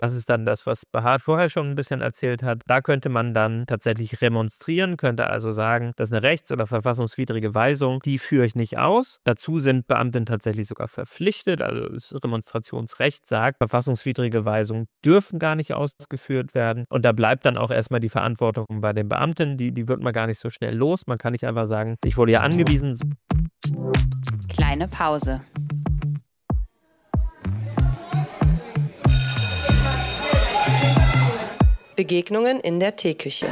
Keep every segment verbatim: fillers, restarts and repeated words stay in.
Das ist dann das, was Behat vorher schon ein bisschen erzählt hat. Da könnte man dann tatsächlich remonstrieren, könnte also sagen, das ist eine rechts- oder verfassungswidrige Weisung, die führe ich nicht aus. Dazu sind Beamten tatsächlich sogar verpflichtet, also das Remonstrationsrecht sagt, verfassungswidrige Weisungen dürfen gar nicht ausgeführt werden. Und da bleibt dann auch erstmal die Verantwortung bei den Beamten, die, die wird man gar nicht so schnell los. Man kann nicht einfach sagen, ich wurde ja angewiesen. Kleine Pause. Begegnungen in der Teeküche.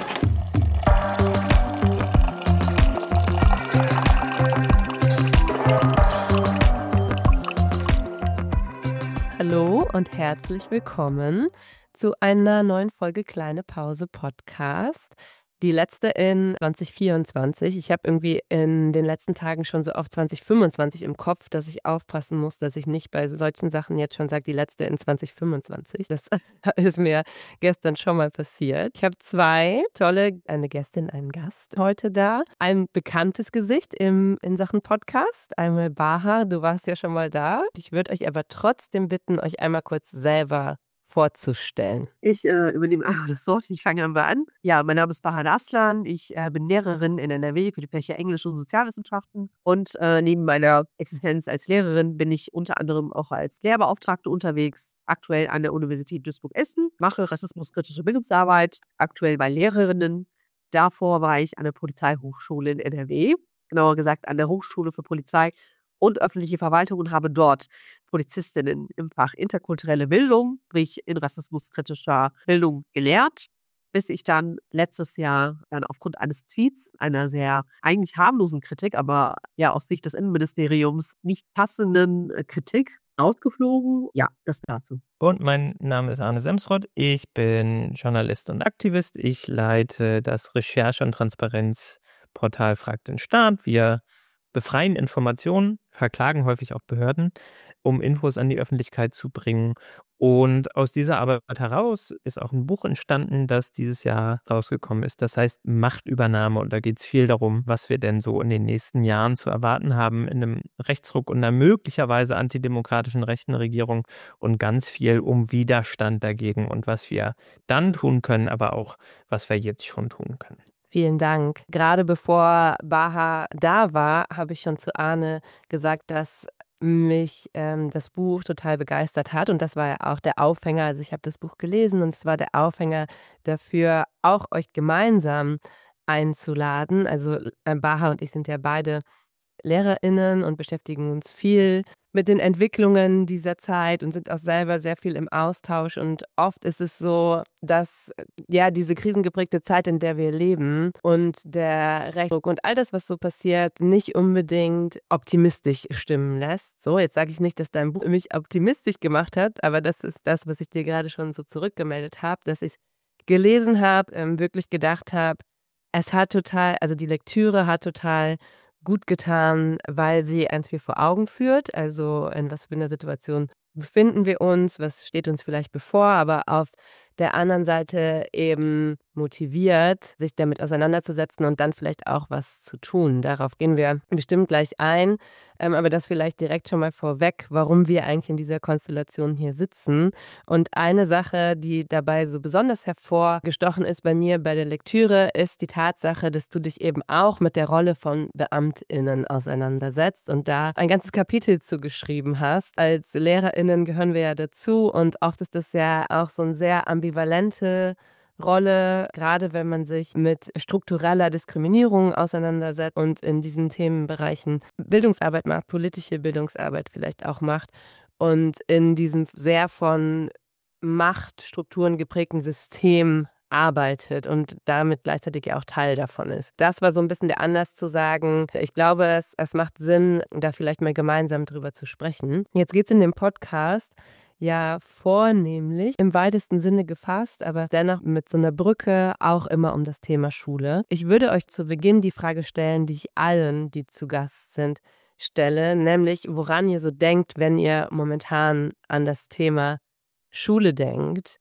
Hallo und herzlich willkommen zu einer neuen Folge Kleine Pause Podcast. Die letzte in zwanzig vierundzwanzig. Ich habe irgendwie in den letzten Tagen schon so auf zwanzig fünfundzwanzig im Kopf, dass ich aufpassen muss, dass ich nicht bei solchen Sachen jetzt schon sage, die letzte in zwanzig fünfundzwanzig. Das ist mir gestern schon mal passiert. Ich habe zwei tolle, eine Gästin, einen Gast heute da. Ein bekanntes Gesicht im, in Sachen Podcast. Einmal Baha, du warst ja schon mal da. Ich würde euch aber trotzdem bitten, euch einmal kurz selber vorzustellen. Ich äh, übernehme einfach das Wort. Ich fange einmal an. Ja, mein Name ist Baha Aslan. Ich äh, bin Lehrerin in N R W für die Fächer Englisch und Sozialwissenschaften. Und äh, neben meiner Existenz als Lehrerin bin ich unter anderem auch als Lehrbeauftragte unterwegs. Aktuell an der Universität Duisburg-Essen. Mache rassismuskritische Bildungsarbeit. Aktuell bei Lehrerinnen. Davor war ich an der Polizeihochschule in N R W. Genauer gesagt an der Hochschule für Polizei und öffentliche Verwaltung und habe dort Polizistinnen im Fach interkulturelle Bildung, sprich in rassismuskritischer Bildung gelehrt, bis ich dann letztes Jahr dann aufgrund eines Tweets, einer sehr eigentlich harmlosen Kritik, aber ja aus Sicht des Innenministeriums nicht passenden Kritik rausgeflogen. Ja, das dazu. Und mein Name ist Arne Semsrott. Ich bin Journalist und Aktivist. Ich leite das Recherche- und Transparenzportal Fragt den Staat. Wir befreien Informationen, verklagen häufig auch Behörden, um Infos an die Öffentlichkeit zu bringen. Und aus dieser Arbeit heraus ist auch ein Buch entstanden, das dieses Jahr rausgekommen ist. Das heißt Machtübernahme. Und da geht es viel darum, was wir denn so in den nächsten Jahren zu erwarten haben in einem Rechtsruck und einer möglicherweise antidemokratischen rechten Regierung und ganz viel um Widerstand dagegen und was wir dann tun können, aber auch, was wir jetzt schon tun können. Vielen Dank. Gerade bevor Baha da war, habe ich schon zu Arne gesagt, dass mich ähm, das Buch total begeistert hat. Und das war ja auch der Aufhänger. Also ich habe das Buch gelesen und es war der Aufhänger dafür, auch euch gemeinsam einzuladen. Also äh, Baha und ich sind ja beide LehrerInnen und beschäftigen uns viel mit den Entwicklungen dieser Zeit und sind auch selber sehr viel im Austausch. Und oft ist es so, dass ja diese krisengeprägte Zeit, in der wir leben und der Rechtsruck und all das, was so passiert, nicht unbedingt optimistisch stimmen lässt. So, jetzt sage ich nicht, dass dein Buch mich optimistisch gemacht hat, aber das ist das, was ich dir gerade schon so zurückgemeldet habe, dass ich gelesen habe, ähm, wirklich gedacht habe, es hat total, also die Lektüre hat total gut getan, weil sie eins viel vor Augen führt, also in was für einer Situation befinden wir uns, was steht uns vielleicht bevor, aber auf der anderen Seite eben motiviert, sich damit auseinanderzusetzen und dann vielleicht auch was zu tun. Darauf gehen wir bestimmt gleich ein, ähm, aber das vielleicht direkt schon mal vorweg, warum wir eigentlich in dieser Konstellation hier sitzen. Und eine Sache, die dabei so besonders hervorgestochen ist bei mir bei der Lektüre, ist die Tatsache, dass du dich eben auch mit der Rolle von BeamtInnen auseinandersetzt und da ein ganzes Kapitel zu geschrieben hast. Als LehrerInnen gehören wir ja dazu und oft ist das ja auch so ein sehr ambivalente Rolle, gerade wenn man sich mit struktureller Diskriminierung auseinandersetzt und in diesen Themenbereichen Bildungsarbeit macht, politische Bildungsarbeit vielleicht auch macht und in diesem sehr von Machtstrukturen geprägten System arbeitet und damit gleichzeitig ja auch Teil davon ist. Das war so ein bisschen der Anlass zu sagen, ich glaube, es, es macht Sinn, da vielleicht mal gemeinsam drüber zu sprechen. Jetzt geht es in dem Podcast ja vornehmlich im weitesten Sinne gefasst, aber dennoch mit so einer Brücke auch immer um das Thema Schule. Ich würde euch zu Beginn die Frage stellen, die ich allen, die zu Gast sind, stelle, nämlich woran ihr so denkt, wenn ihr momentan an das Thema Schule denkt.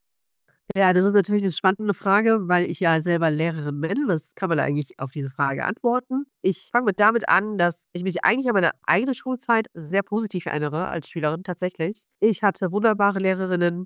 Ja, das ist natürlich eine spannende Frage, weil ich ja selber Lehrerin bin. Was kann man eigentlich auf diese Frage antworten? Ich fange mit damit an, dass ich mich eigentlich an meine eigene Schulzeit sehr positiv erinnere als Schülerin tatsächlich. Ich hatte wunderbare Lehrerinnen,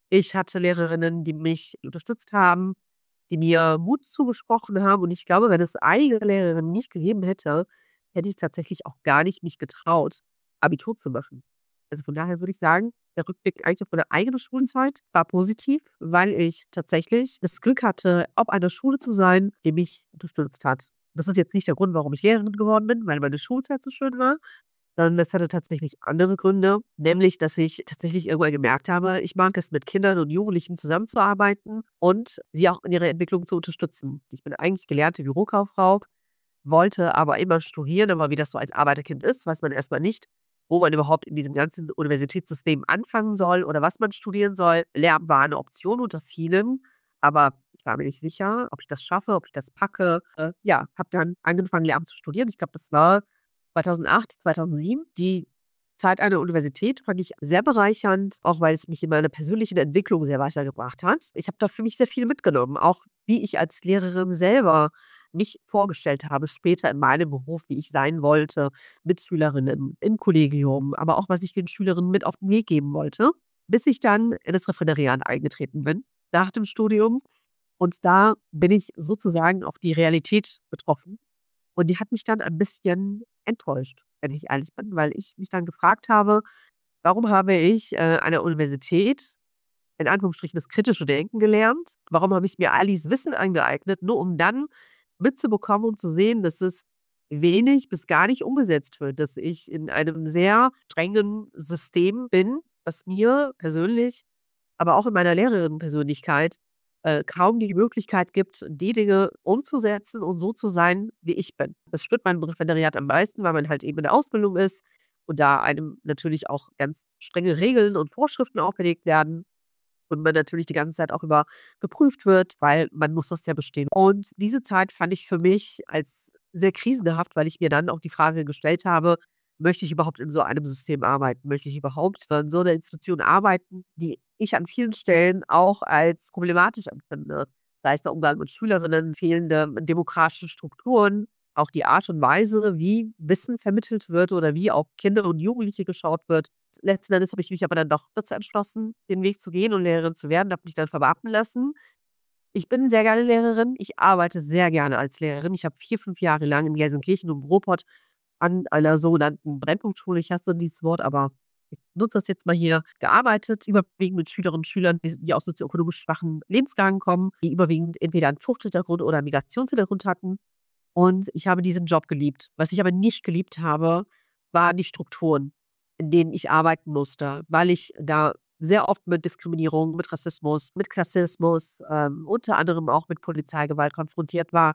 Ich hatte Lehrerinnen, die mich unterstützt haben, die mir Mut zugesprochen haben. Und ich glaube, wenn es einige Lehrerinnen nicht gegeben hätte, hätte ich tatsächlich auch gar nicht mich getraut, Abitur zu machen. Also von daher würde ich sagen, der Rückblick eigentlich auf meine eigene Schulzeit war positiv, weil ich tatsächlich das Glück hatte, auf einer Schule zu sein, die mich unterstützt hat. Das ist jetzt nicht der Grund, warum ich Lehrerin geworden bin, weil meine Schulzeit so schön war, sondern das hatte tatsächlich andere Gründe, nämlich, dass ich tatsächlich irgendwann gemerkt habe, ich mag es, mit Kindern und Jugendlichen zusammenzuarbeiten und sie auch in ihrer Entwicklung zu unterstützen. Ich bin eigentlich gelernte Bürokauffrau, wollte aber immer studieren, aber wie das so als Arbeiterkind ist, weiß man erstmal nicht, wo man überhaupt in diesem ganzen Universitätssystem anfangen soll oder was man studieren soll. Lehramt war eine Option unter vielen, aber ich war mir nicht sicher, ob ich das schaffe, ob ich das packe. Äh, ja, habe dann angefangen, Lehramt zu studieren. Ich glaube, das war zweitausendacht, zweitausendsieben. Die Zeit an der Universität fand ich sehr bereichernd, auch weil es mich in meiner persönlichen Entwicklung sehr weitergebracht hat. Ich habe da für mich sehr viel mitgenommen, auch wie ich als Lehrerin selber mich vorgestellt habe, später in meinem Beruf, wie ich sein wollte, mit Schülerinnen im Kollegium, aber auch, was ich den Schülerinnen mit auf den Weg geben wollte, bis ich dann in das Referendariat eingetreten bin, nach dem Studium. Und da bin ich sozusagen auf die Realität getroffen. Und die hat mich dann ein bisschen enttäuscht, wenn ich ehrlich bin, weil ich mich dann gefragt habe, warum habe ich äh, an der Universität in Anführungsstrichen das kritische Denken gelernt? Warum habe ich mir all dieses Wissen angeeignet, nur um dann mitzubekommen und zu sehen, dass es wenig bis gar nicht umgesetzt wird, dass ich in einem sehr strengen System bin, was mir persönlich, aber auch in meiner Lehrerinnenpersönlichkeit äh, kaum die Möglichkeit gibt, die Dinge umzusetzen und so zu sein, wie ich bin. Das spürt man im Referendariat am meisten, weil man halt eben in der Ausbildung ist und da einem natürlich auch ganz strenge Regeln und Vorschriften auferlegt werden und man natürlich die ganze Zeit auch über geprüft wird, weil man muss das ja bestehen. Und diese Zeit fand ich für mich als sehr krisenhaft, weil ich mir dann auch die Frage gestellt habe, möchte ich überhaupt in so einem System arbeiten? Möchte ich überhaupt in so einer Institution arbeiten, die ich an vielen Stellen auch als problematisch empfinde? Sei es der Umgang mit Schülerinnen, fehlende demokratische Strukturen, auch die Art und Weise, wie Wissen vermittelt wird oder wie auf Kinder und Jugendliche geschaut wird. Letzten Endes habe ich mich aber dann doch dazu entschlossen, den Weg zu gehen und Lehrerin zu werden, habe mich dann verbeamten lassen. Ich bin sehr gerne Lehrerin. Ich arbeite sehr gerne als Lehrerin. Ich habe vier, fünf Jahre lang in Gelsenkirchen und Ruhrpott an einer sogenannten Brennpunktschule, ich hasse dieses Wort, aber ich nutze das jetzt mal hier, gearbeitet, überwiegend mit Schülerinnen und Schülern, die, die aus sozioökonomisch schwachen Lebenslagen kommen, die überwiegend entweder einen Fluchthintergrund oder einen Migrationshintergrund hatten. Und ich habe diesen Job geliebt. Was ich aber nicht geliebt habe, waren die Strukturen, in denen ich arbeiten musste, weil ich da sehr oft mit Diskriminierung, mit Rassismus, mit Klassismus, ähm, unter anderem auch mit Polizeigewalt konfrontiert war.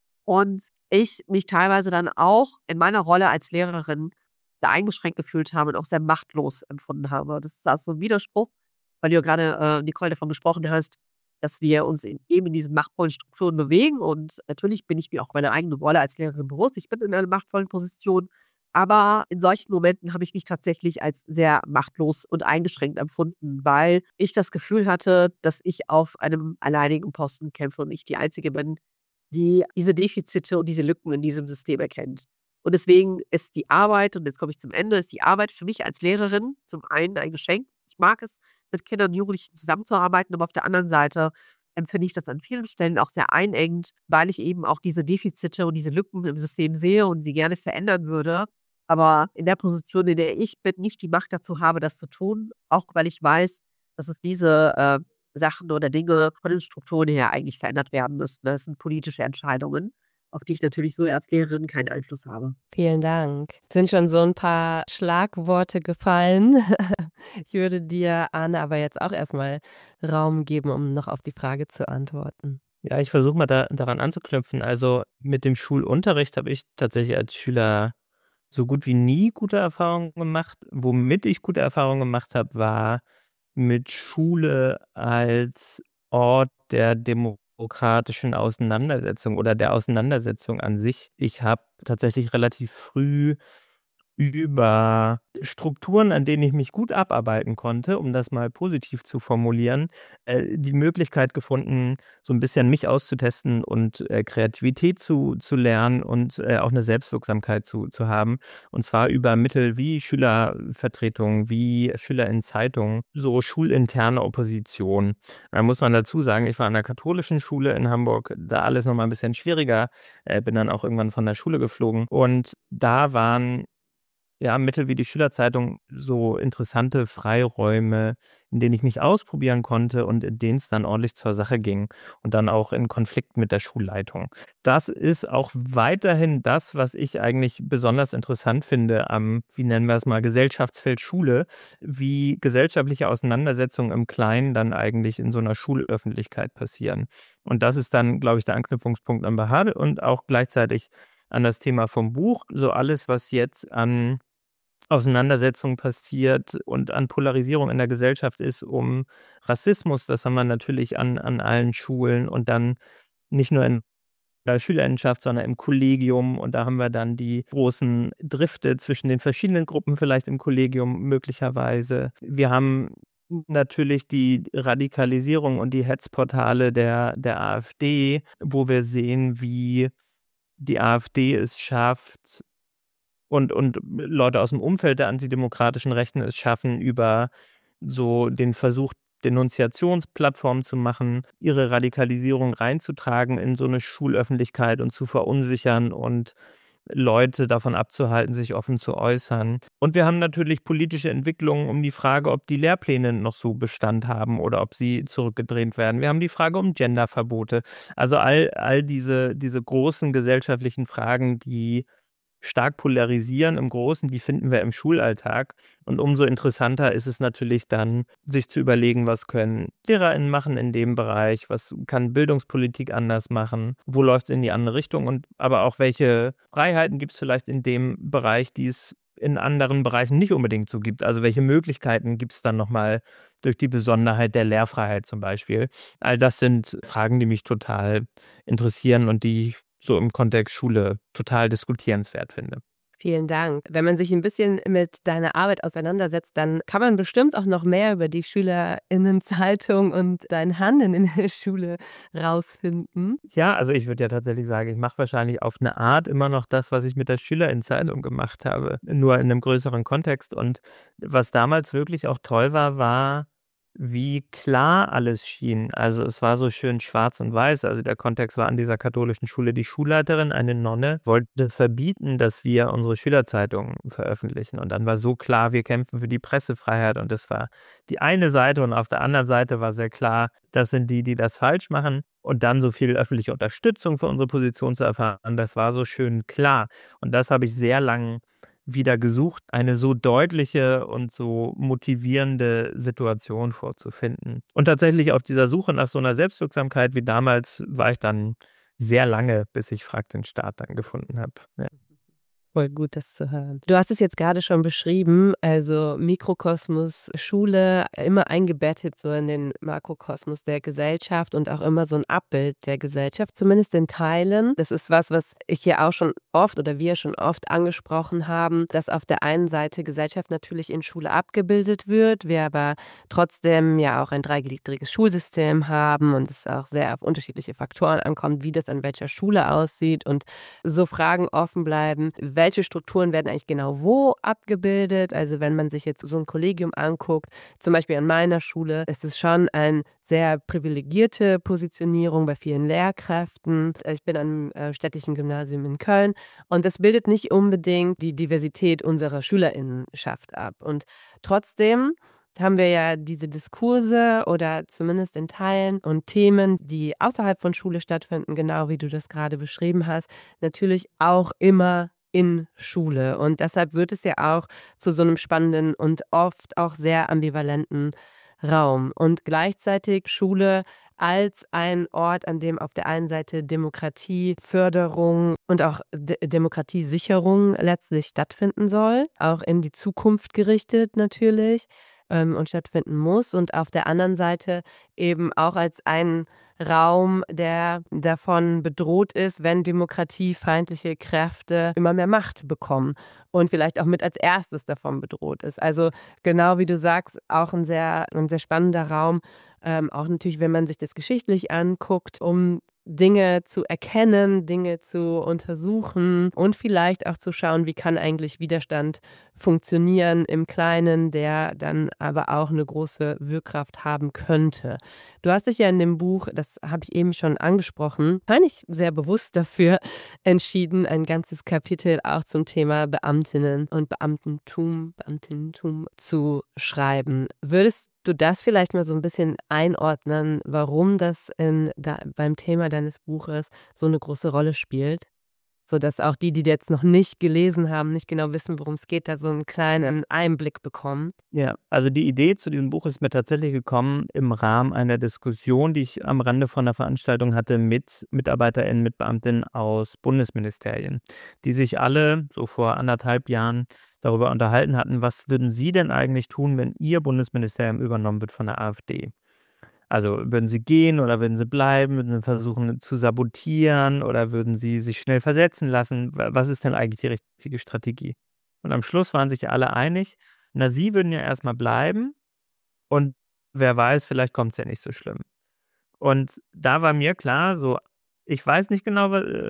Und ich mich teilweise dann auch in meiner Rolle als Lehrerin sehr eingeschränkt gefühlt habe und auch sehr machtlos empfunden habe. Das ist also ein Widerspruch, weil du ja gerade, äh, Nicole, davon gesprochen hast, dass wir uns in, eben in diesen machtvollen Strukturen bewegen. Und natürlich bin ich mir auch meine eigene Rolle als Lehrerin bewusst. Ich bin in einer machtvollen Position. Aber in solchen Momenten habe ich mich tatsächlich als sehr machtlos und eingeschränkt empfunden, weil ich das Gefühl hatte, dass ich auf einem alleinigen Posten kämpfe und ich die Einzige bin, die diese Defizite und diese Lücken in diesem System erkennt. Und deswegen ist die Arbeit, und jetzt komme ich zum Ende, ist die Arbeit für mich als Lehrerin zum einen ein Geschenk. Ich mag es, mit Kindern und Jugendlichen zusammenzuarbeiten, aber auf der anderen Seite empfinde ich das an vielen Stellen auch sehr einengend, weil ich eben auch diese Defizite und diese Lücken im System sehe und sie gerne verändern würde. Aber in der Position, in der ich bin, nicht die Macht dazu habe, das zu tun, auch weil ich weiß, dass es diese äh, Sachen oder Dinge von den Strukturen her eigentlich verändert werden müssen. Das sind politische Entscheidungen, auf die ich natürlich so als Lehrerin keinen Einfluss habe. Vielen Dank. Es sind schon so ein paar Schlagworte gefallen. Ich würde dir, Arne, aber jetzt auch erstmal Raum geben, um noch auf die Frage zu antworten. Ja, ich versuche mal da, daran anzuknüpfen. Also mit dem Schulunterricht habe ich tatsächlich als Schüler so gut wie nie gute Erfahrungen gemacht. Womit ich gute Erfahrungen gemacht habe, war mit Schule als Ort der demokratischen Auseinandersetzung oder der Auseinandersetzung an sich. Ich habe tatsächlich relativ früh über Strukturen, an denen ich mich gut abarbeiten konnte, um das mal positiv zu formulieren, äh, die Möglichkeit gefunden, so ein bisschen mich auszutesten und äh, Kreativität zu, zu lernen und äh, auch eine Selbstwirksamkeit zu, zu haben. Und zwar über Mittel wie Schülervertretungen, wie Schüler in Zeitungen, so schulinterne Opposition. Da muss man dazu sagen, ich war an der katholischen Schule in Hamburg, da alles nochmal ein bisschen schwieriger, äh, bin dann auch irgendwann von der Schule geflogen. Und da waren ja, Mittel wie die Schülerzeitung so interessante Freiräume, in denen ich mich ausprobieren konnte und in denen es dann ordentlich zur Sache ging und dann auch in Konflikt mit der Schulleitung. Das ist auch weiterhin das, was ich eigentlich besonders interessant finde am, wie nennen wir es mal, Gesellschaftsfeld Schule, wie gesellschaftliche Auseinandersetzungen im Kleinen dann eigentlich in so einer Schulöffentlichkeit passieren. Und das ist dann, glaube ich, der Anknüpfungspunkt an Bahar und auch gleichzeitig an das Thema vom Buch. So alles, was jetzt an Auseinandersetzung passiert und an Polarisierung in der Gesellschaft ist um Rassismus. Das haben wir natürlich an, an allen Schulen und dann nicht nur in der Schülerinnenschaft, sondern im Kollegium. Und da haben wir dann die großen Drifte zwischen den verschiedenen Gruppen vielleicht im Kollegium möglicherweise. Wir haben natürlich die Radikalisierung und die Hetzportale der, der AfD, wo wir sehen, wie die AfD es schafft, und, und Leute aus dem Umfeld der antidemokratischen Rechten es schaffen, über so den Versuch, Denunziationsplattformen zu machen, ihre Radikalisierung reinzutragen in so eine Schulöffentlichkeit und zu verunsichern und Leute davon abzuhalten, sich offen zu äußern. Und wir haben natürlich politische Entwicklungen um die Frage, ob die Lehrpläne noch so Bestand haben oder ob sie zurückgedreht werden. Wir haben die Frage um Genderverbote. Also all, all diese, diese großen gesellschaftlichen Fragen, die stark polarisieren im Großen, die finden wir im Schulalltag. Und umso interessanter ist es natürlich dann, sich zu überlegen, was können LehrerInnen machen in dem Bereich, was kann Bildungspolitik anders machen, wo läuft es in die andere Richtung und aber auch welche Freiheiten gibt es vielleicht in dem Bereich, die es in anderen Bereichen nicht unbedingt so gibt. Also welche Möglichkeiten gibt es dann nochmal durch die Besonderheit der Lehrfreiheit zum Beispiel. All das sind Fragen, die mich total interessieren und die ich so im Kontext Schule total diskutierenswert finde. Vielen Dank. Wenn man sich ein bisschen mit deiner Arbeit auseinandersetzt, dann kann man bestimmt auch noch mehr über die SchülerInnenzeitung und dein Handeln in der Schule rausfinden. Ja, also ich würde ja tatsächlich sagen, ich mache wahrscheinlich auf eine Art immer noch das, was ich mit der SchülerInnenzeitung gemacht habe, nur in einem größeren Kontext. Und was damals wirklich auch toll war, war, wie klar alles schien. Also es war so schön schwarz und weiß. Also der Kontext war an dieser katholischen Schule. Die Schulleiterin, eine Nonne, wollte verbieten, dass wir unsere Schülerzeitungen veröffentlichen. Und dann war so klar, wir kämpfen für die Pressefreiheit. Und das war die eine Seite. Und auf der anderen Seite war sehr klar, das sind die, die das falsch machen. Und dann so viel öffentliche Unterstützung für unsere Position zu erfahren, das war so schön klar. Und das habe ich sehr lange wieder gesucht, eine so deutliche und so motivierende Situation vorzufinden. Und tatsächlich auf dieser Suche nach so einer Selbstwirksamkeit wie damals war ich dann sehr lange, bis ich Frag den Staat dann gefunden habe. Ja. Voll gut, das zu hören. Du hast es jetzt gerade schon beschrieben, also Mikrokosmos, Schule, immer eingebettet so in den Makrokosmos der Gesellschaft und auch immer so ein Abbild der Gesellschaft, zumindest in Teilen. Das ist was, was ich hier auch schon oft oder wir schon oft angesprochen haben, dass auf der einen Seite Gesellschaft natürlich in Schule abgebildet wird, wir aber trotzdem ja auch ein dreigliedriges Schulsystem haben und es auch sehr auf unterschiedliche Faktoren ankommt, wie das an welcher Schule aussieht und so Fragen offen bleiben, welche Strukturen werden eigentlich genau wo abgebildet. Also wenn man sich jetzt so ein Kollegium anguckt, zum Beispiel an meiner Schule, ist es schon eine sehr privilegierte Positionierung bei vielen Lehrkräften. Ich bin am äh, städtischen Gymnasium in Köln und das bildet nicht unbedingt die Diversität unserer SchülerInnenschaft ab. Und trotzdem haben wir ja diese Diskurse oder zumindest in Teilen und Themen, die außerhalb von Schule stattfinden, genau wie du das gerade beschrieben hast, natürlich auch immer in Schule. Und deshalb wird es ja auch zu so einem spannenden und oft auch sehr ambivalenten Raum. Und gleichzeitig Schule als ein Ort, an dem auf der einen Seite Demokratieförderung und auch D- Demokratiesicherung letztlich stattfinden soll, auch in die Zukunft gerichtet natürlich. ähm, und stattfinden muss und auf der anderen Seite eben auch als ein Raum, der davon bedroht ist, wenn demokratiefeindliche Kräfte immer mehr Macht bekommen und vielleicht auch mit als erstes davon bedroht ist. Also genau wie du sagst, auch ein sehr, ein sehr spannender Raum, ähm, auch natürlich, wenn man sich das geschichtlich anguckt, um Dinge zu erkennen, Dinge zu untersuchen und vielleicht auch zu schauen, wie kann eigentlich Widerstand funktionieren im Kleinen, der dann aber auch eine große Wirkkraft haben könnte. Du hast dich ja in dem Buch, das habe ich eben schon angesprochen, eigentlich sehr bewusst dafür entschieden, ein ganzes Kapitel auch zum Thema Beamtinnen und Beamtentum, Beamtinnentum zu schreiben. Würdest du das vielleicht mal so ein bisschen einordnen, warum das in, da, beim Thema deines Buches so eine große Rolle spielt? Sodass auch die, die jetzt noch nicht gelesen haben, nicht genau wissen, worum es geht, da so einen kleinen Einblick bekommen. Ja, also die Idee zu diesem Buch ist mir tatsächlich gekommen im Rahmen einer Diskussion, die ich am Rande von einer Veranstaltung hatte mit MitarbeiterInnen, mit Beamtinnen aus Bundesministerien, die sich alle so vor anderthalb Jahren darüber unterhalten hatten, was würden sie denn eigentlich tun, wenn ihr Bundesministerium übernommen wird von der AfD? Also würden sie gehen oder würden sie bleiben, würden sie versuchen zu sabotieren oder würden sie sich schnell versetzen lassen? Was ist denn eigentlich die richtige Strategie? Und am Schluss waren sich alle einig, na, sie würden ja erstmal bleiben und wer weiß, vielleicht kommt es ja nicht so schlimm. Und da war mir klar, so, ich weiß nicht genau,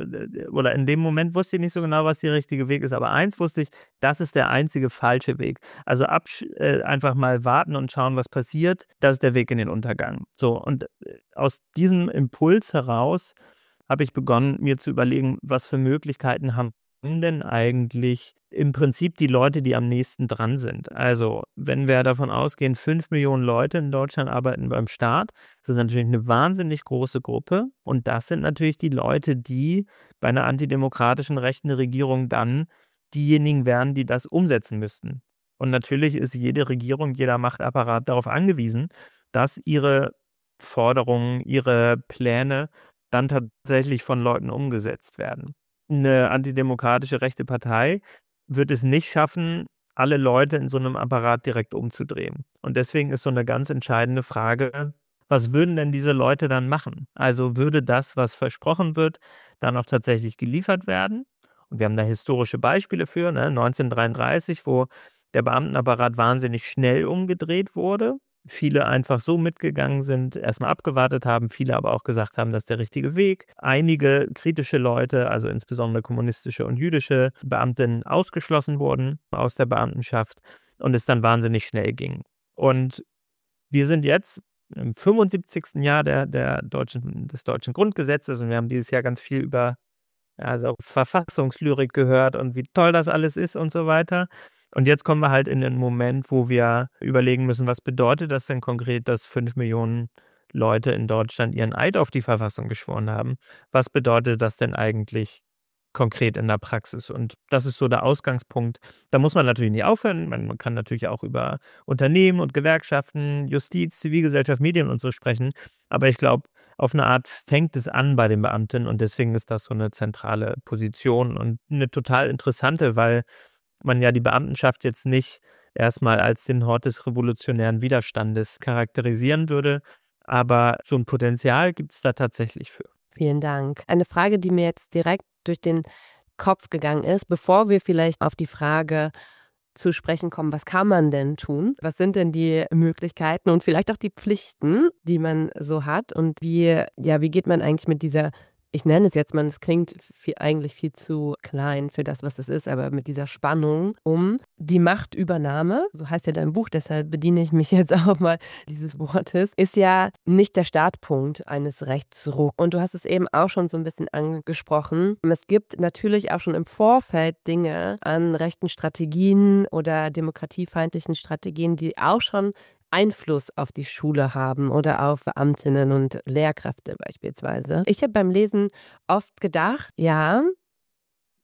oder in dem Moment wusste ich nicht so genau, was der richtige Weg ist, aber eins wusste ich, das ist der einzige falsche Weg. Also absch- äh, einfach mal warten und schauen, was passiert, das ist der Weg in den Untergang. So, und aus diesem Impuls heraus habe ich begonnen, mir zu überlegen, was für Möglichkeiten haben denn eigentlich im Prinzip die Leute, die am nächsten dran sind. Also, wenn wir davon ausgehen, fünf Millionen Leute in Deutschland arbeiten beim Staat, das ist natürlich eine wahnsinnig große Gruppe. Und das sind natürlich die Leute, die bei einer antidemokratischen rechten Regierung dann diejenigen wären, die das umsetzen müssten. Und natürlich ist jede Regierung, jeder Machtapparat darauf angewiesen, dass ihre Forderungen, ihre Pläne dann tatsächlich von Leuten umgesetzt werden. Eine antidemokratische rechte Partei wird es nicht schaffen, alle Leute in so einem Apparat direkt umzudrehen. Und deswegen ist so eine ganz entscheidende Frage, was würden denn diese Leute dann machen? Also würde das, was versprochen wird, dann auch tatsächlich geliefert werden? Und wir haben da historische Beispiele für, ne? neunzehnhundertdreiunddreißig, wo der Beamtenapparat wahnsinnig schnell umgedreht wurde. Viele einfach so mitgegangen sind, erstmal abgewartet haben, viele aber auch gesagt haben, das ist der richtige Weg. Einige kritische Leute, also insbesondere kommunistische und jüdische Beamtinnen, ausgeschlossen wurden aus der Beamtenschaft und es dann wahnsinnig schnell ging. Und wir sind jetzt im fünfundsiebzigsten Jahr der, der deutschen, des deutschen Grundgesetzes und wir haben dieses Jahr ganz viel über also Verfassungslyrik gehört und wie toll das alles ist und so weiter. Und jetzt kommen wir halt in den Moment, wo wir überlegen müssen, was bedeutet das denn konkret, dass fünf Millionen Leute in Deutschland ihren Eid auf die Verfassung geschworen haben? Was bedeutet das denn eigentlich konkret in der Praxis? Und das ist so der Ausgangspunkt. Da muss man natürlich nicht aufhören. Man kann natürlich auch über Unternehmen und Gewerkschaften, Justiz, Zivilgesellschaft, Medien und so sprechen. Aber ich glaube, auf eine Art fängt es an bei den Beamten und deswegen ist das so eine zentrale Position und eine total interessante, weil man ja die Beamtenschaft jetzt nicht erstmal als den Hort des revolutionären Widerstandes charakterisieren würde, aber so ein Potenzial gibt es da tatsächlich für. Vielen Dank. Eine Frage, die mir jetzt direkt durch den Kopf gegangen ist, bevor wir vielleicht auf die Frage zu sprechen kommen, was kann man denn tun? Was sind denn die Möglichkeiten und vielleicht auch die Pflichten, die man so hat? Und wie, ja, wie geht man eigentlich mit dieser, ich nenne es jetzt mal, es klingt viel, eigentlich viel zu klein für das, was es ist, aber mit dieser Spannung um die Machtübernahme, so heißt ja dein Buch, deshalb bediene ich mich jetzt auch mal dieses Wortes, ist ja nicht der Startpunkt eines Rechtsrucks. Und du hast es eben auch schon so ein bisschen angesprochen. Es gibt natürlich auch schon im Vorfeld Dinge an rechten Strategien oder demokratiefeindlichen Strategien, die auch schon Einfluss auf die Schule haben oder auf Beamtinnen und Lehrkräfte beispielsweise. Ich habe beim Lesen oft gedacht, ja,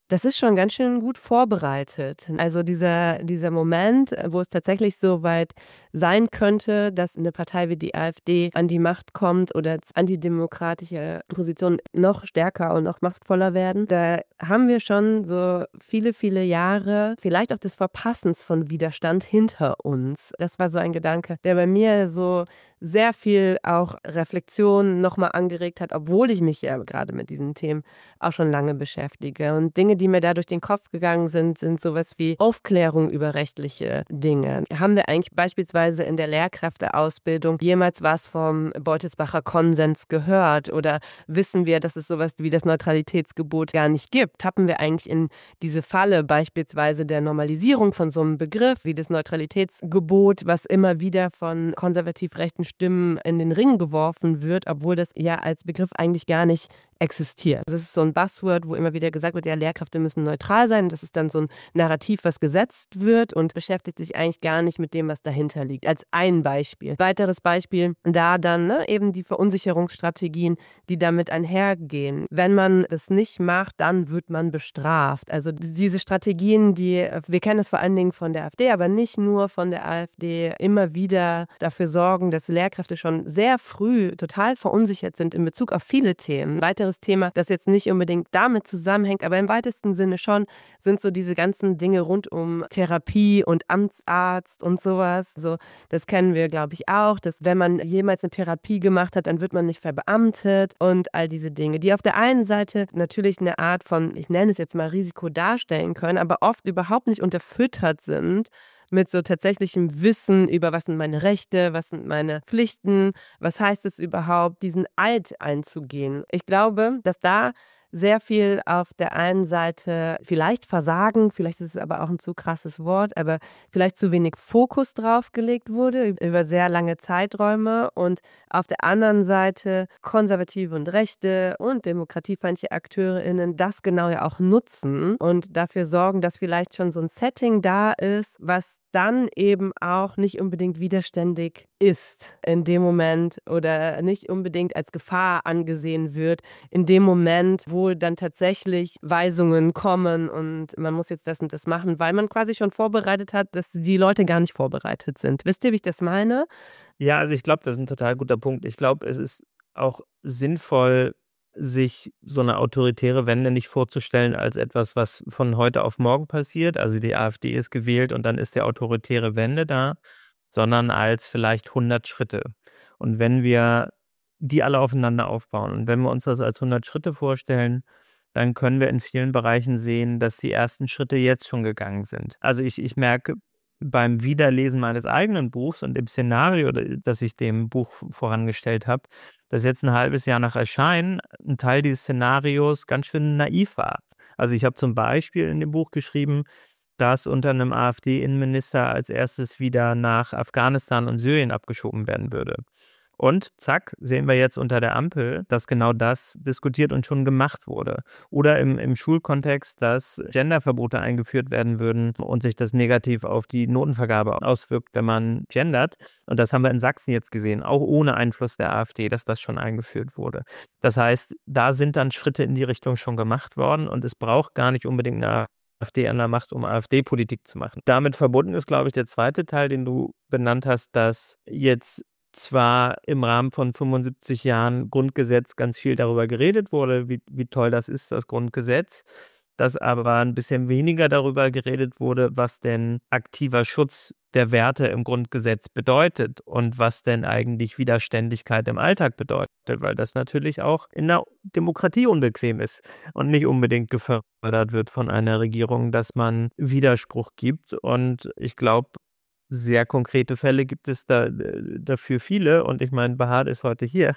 Das ist schon ganz schön gut vorbereitet. Also dieser, dieser Moment, wo es tatsächlich so weit sein könnte, dass eine Partei wie die AfD an die Macht kommt oder antidemokratische Positionen noch stärker und noch machtvoller werden, da haben wir schon so viele, viele Jahre vielleicht auch des Verpassens von Widerstand hinter uns. Das war so ein Gedanke, der bei mir so sehr viel auch Reflexion nochmal angeregt hat, obwohl ich mich ja gerade mit diesen Themen auch schon lange beschäftige. Und Dinge, die mir da durch den Kopf gegangen sind, sind sowas wie Aufklärung über rechtliche Dinge. Haben wir eigentlich beispielsweise in der Lehrkräfteausbildung jemals was vom Beutelsbacher Konsens gehört? Oder wissen wir, dass es sowas wie das Neutralitätsgebot gar nicht gibt? Tappen wir eigentlich in diese Falle beispielsweise der Normalisierung von so einem Begriff wie das Neutralitätsgebot, was immer wieder von konservativ rechten Stimmen in den Ring geworfen wird, obwohl das ja als Begriff eigentlich gar nicht existiert. Das ist so ein Buzzword, wo immer wieder gesagt wird, ja, Lehrkräfte müssen neutral sein. Das ist dann so ein Narrativ, was gesetzt wird und beschäftigt sich eigentlich gar nicht mit dem, was dahinter liegt. Als ein Beispiel. Weiteres Beispiel, da dann ne, eben die Verunsicherungsstrategien, die damit einhergehen. Wenn man das nicht macht, dann wird man bestraft. Also diese Strategien, die, wir kennen es vor allen Dingen von der AfD, aber nicht nur von der AfD, immer wieder dafür sorgen, dass Lehrkräfte schon sehr früh total verunsichert sind in Bezug auf viele Themen. Weiteres Thema, das jetzt nicht unbedingt damit zusammenhängt, aber im weitesten Sinne schon, sind so diese ganzen Dinge rund um Therapie und Amtsarzt und sowas. So, das kennen wir, glaube ich, auch, dass wenn man jemals eine Therapie gemacht hat, dann wird man nicht verbeamtet und all diese Dinge, die auf der einen Seite natürlich eine Art von, ich nenne es jetzt mal Risiko darstellen können, aber oft überhaupt nicht unterfüttert sind mit so tatsächlichem Wissen über, was sind meine Rechte, was sind meine Pflichten, was heißt es überhaupt, diesen Eid einzugehen. Ich glaube, dass da sehr viel auf der einen Seite vielleicht Versagen, vielleicht ist es aber auch ein zu krasses Wort, aber vielleicht zu wenig Fokus drauf gelegt wurde über sehr lange Zeiträume und auf der anderen Seite konservative und rechte und demokratiefeindliche AkteurInnen das genau ja auch nutzen und dafür sorgen, dass vielleicht schon so ein Setting da ist, was dann eben auch nicht unbedingt widerständig ist in dem Moment oder nicht unbedingt als Gefahr angesehen wird, in dem Moment, wo dann tatsächlich Weisungen kommen und man muss jetzt das und das machen, weil man quasi schon vorbereitet hat, dass die Leute gar nicht vorbereitet sind. Wisst ihr, wie ich das meine? Ja, also ich glaube, das ist ein total guter Punkt. Ich glaube, es ist auch sinnvoll, sich so eine autoritäre Wende nicht vorzustellen als etwas, was von heute auf morgen passiert. Also die AfD ist gewählt und dann ist die autoritäre Wende da, sondern als vielleicht hundert Schritte. Und wenn wir die alle aufeinander aufbauen und wenn wir uns das als hundert Schritte vorstellen, dann können wir in vielen Bereichen sehen, dass die ersten Schritte jetzt schon gegangen sind. Also ich, ich merke beim Wiederlesen meines eigenen Buchs und im Szenario, das ich dem Buch vorangestellt habe, dass jetzt ein halbes Jahr nach Erscheinen ein Teil dieses Szenarios ganz schön naiv war. Also ich habe zum Beispiel in dem Buch geschrieben, dass unter einem AfD-Innenminister als erstes wieder nach Afghanistan und Syrien abgeschoben werden würde. Und zack, sehen wir jetzt unter der Ampel, dass genau das diskutiert und schon gemacht wurde. Oder im, im Schulkontext, dass Genderverbote eingeführt werden würden und sich das negativ auf die Notenvergabe auswirkt, wenn man gendert. Und das haben wir in Sachsen jetzt gesehen, auch ohne Einfluss der AfD, dass das schon eingeführt wurde. Das heißt, da sind dann Schritte in die Richtung schon gemacht worden und es braucht gar nicht unbedingt eine AfD an der Macht, um AfD-Politik zu machen. Damit verbunden ist, glaube ich, der zweite Teil, den du benannt hast, dass jetzt zwar im Rahmen von fünfundsiebzig Jahren Grundgesetz ganz viel darüber geredet wurde, wie, wie toll das ist, das Grundgesetz, dass aber ein bisschen weniger darüber geredet wurde, was denn aktiver Schutz der Werte im Grundgesetz bedeutet und was denn eigentlich Widerständigkeit im Alltag bedeutet, weil das natürlich auch in der Demokratie unbequem ist und nicht unbedingt gefördert wird von einer Regierung, dass man Widerspruch gibt. Und ich glaube, sehr konkrete Fälle gibt es da dafür viele und ich meine, Bahar ist heute hier,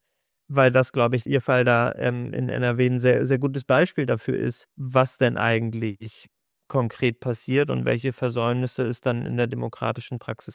weil das, glaube ich, ihr Fall da ähm, in N R W ein sehr, sehr gutes Beispiel dafür ist, was denn eigentlich konkret passiert und welche Versäumnisse es dann in der demokratischen Praxis gibt.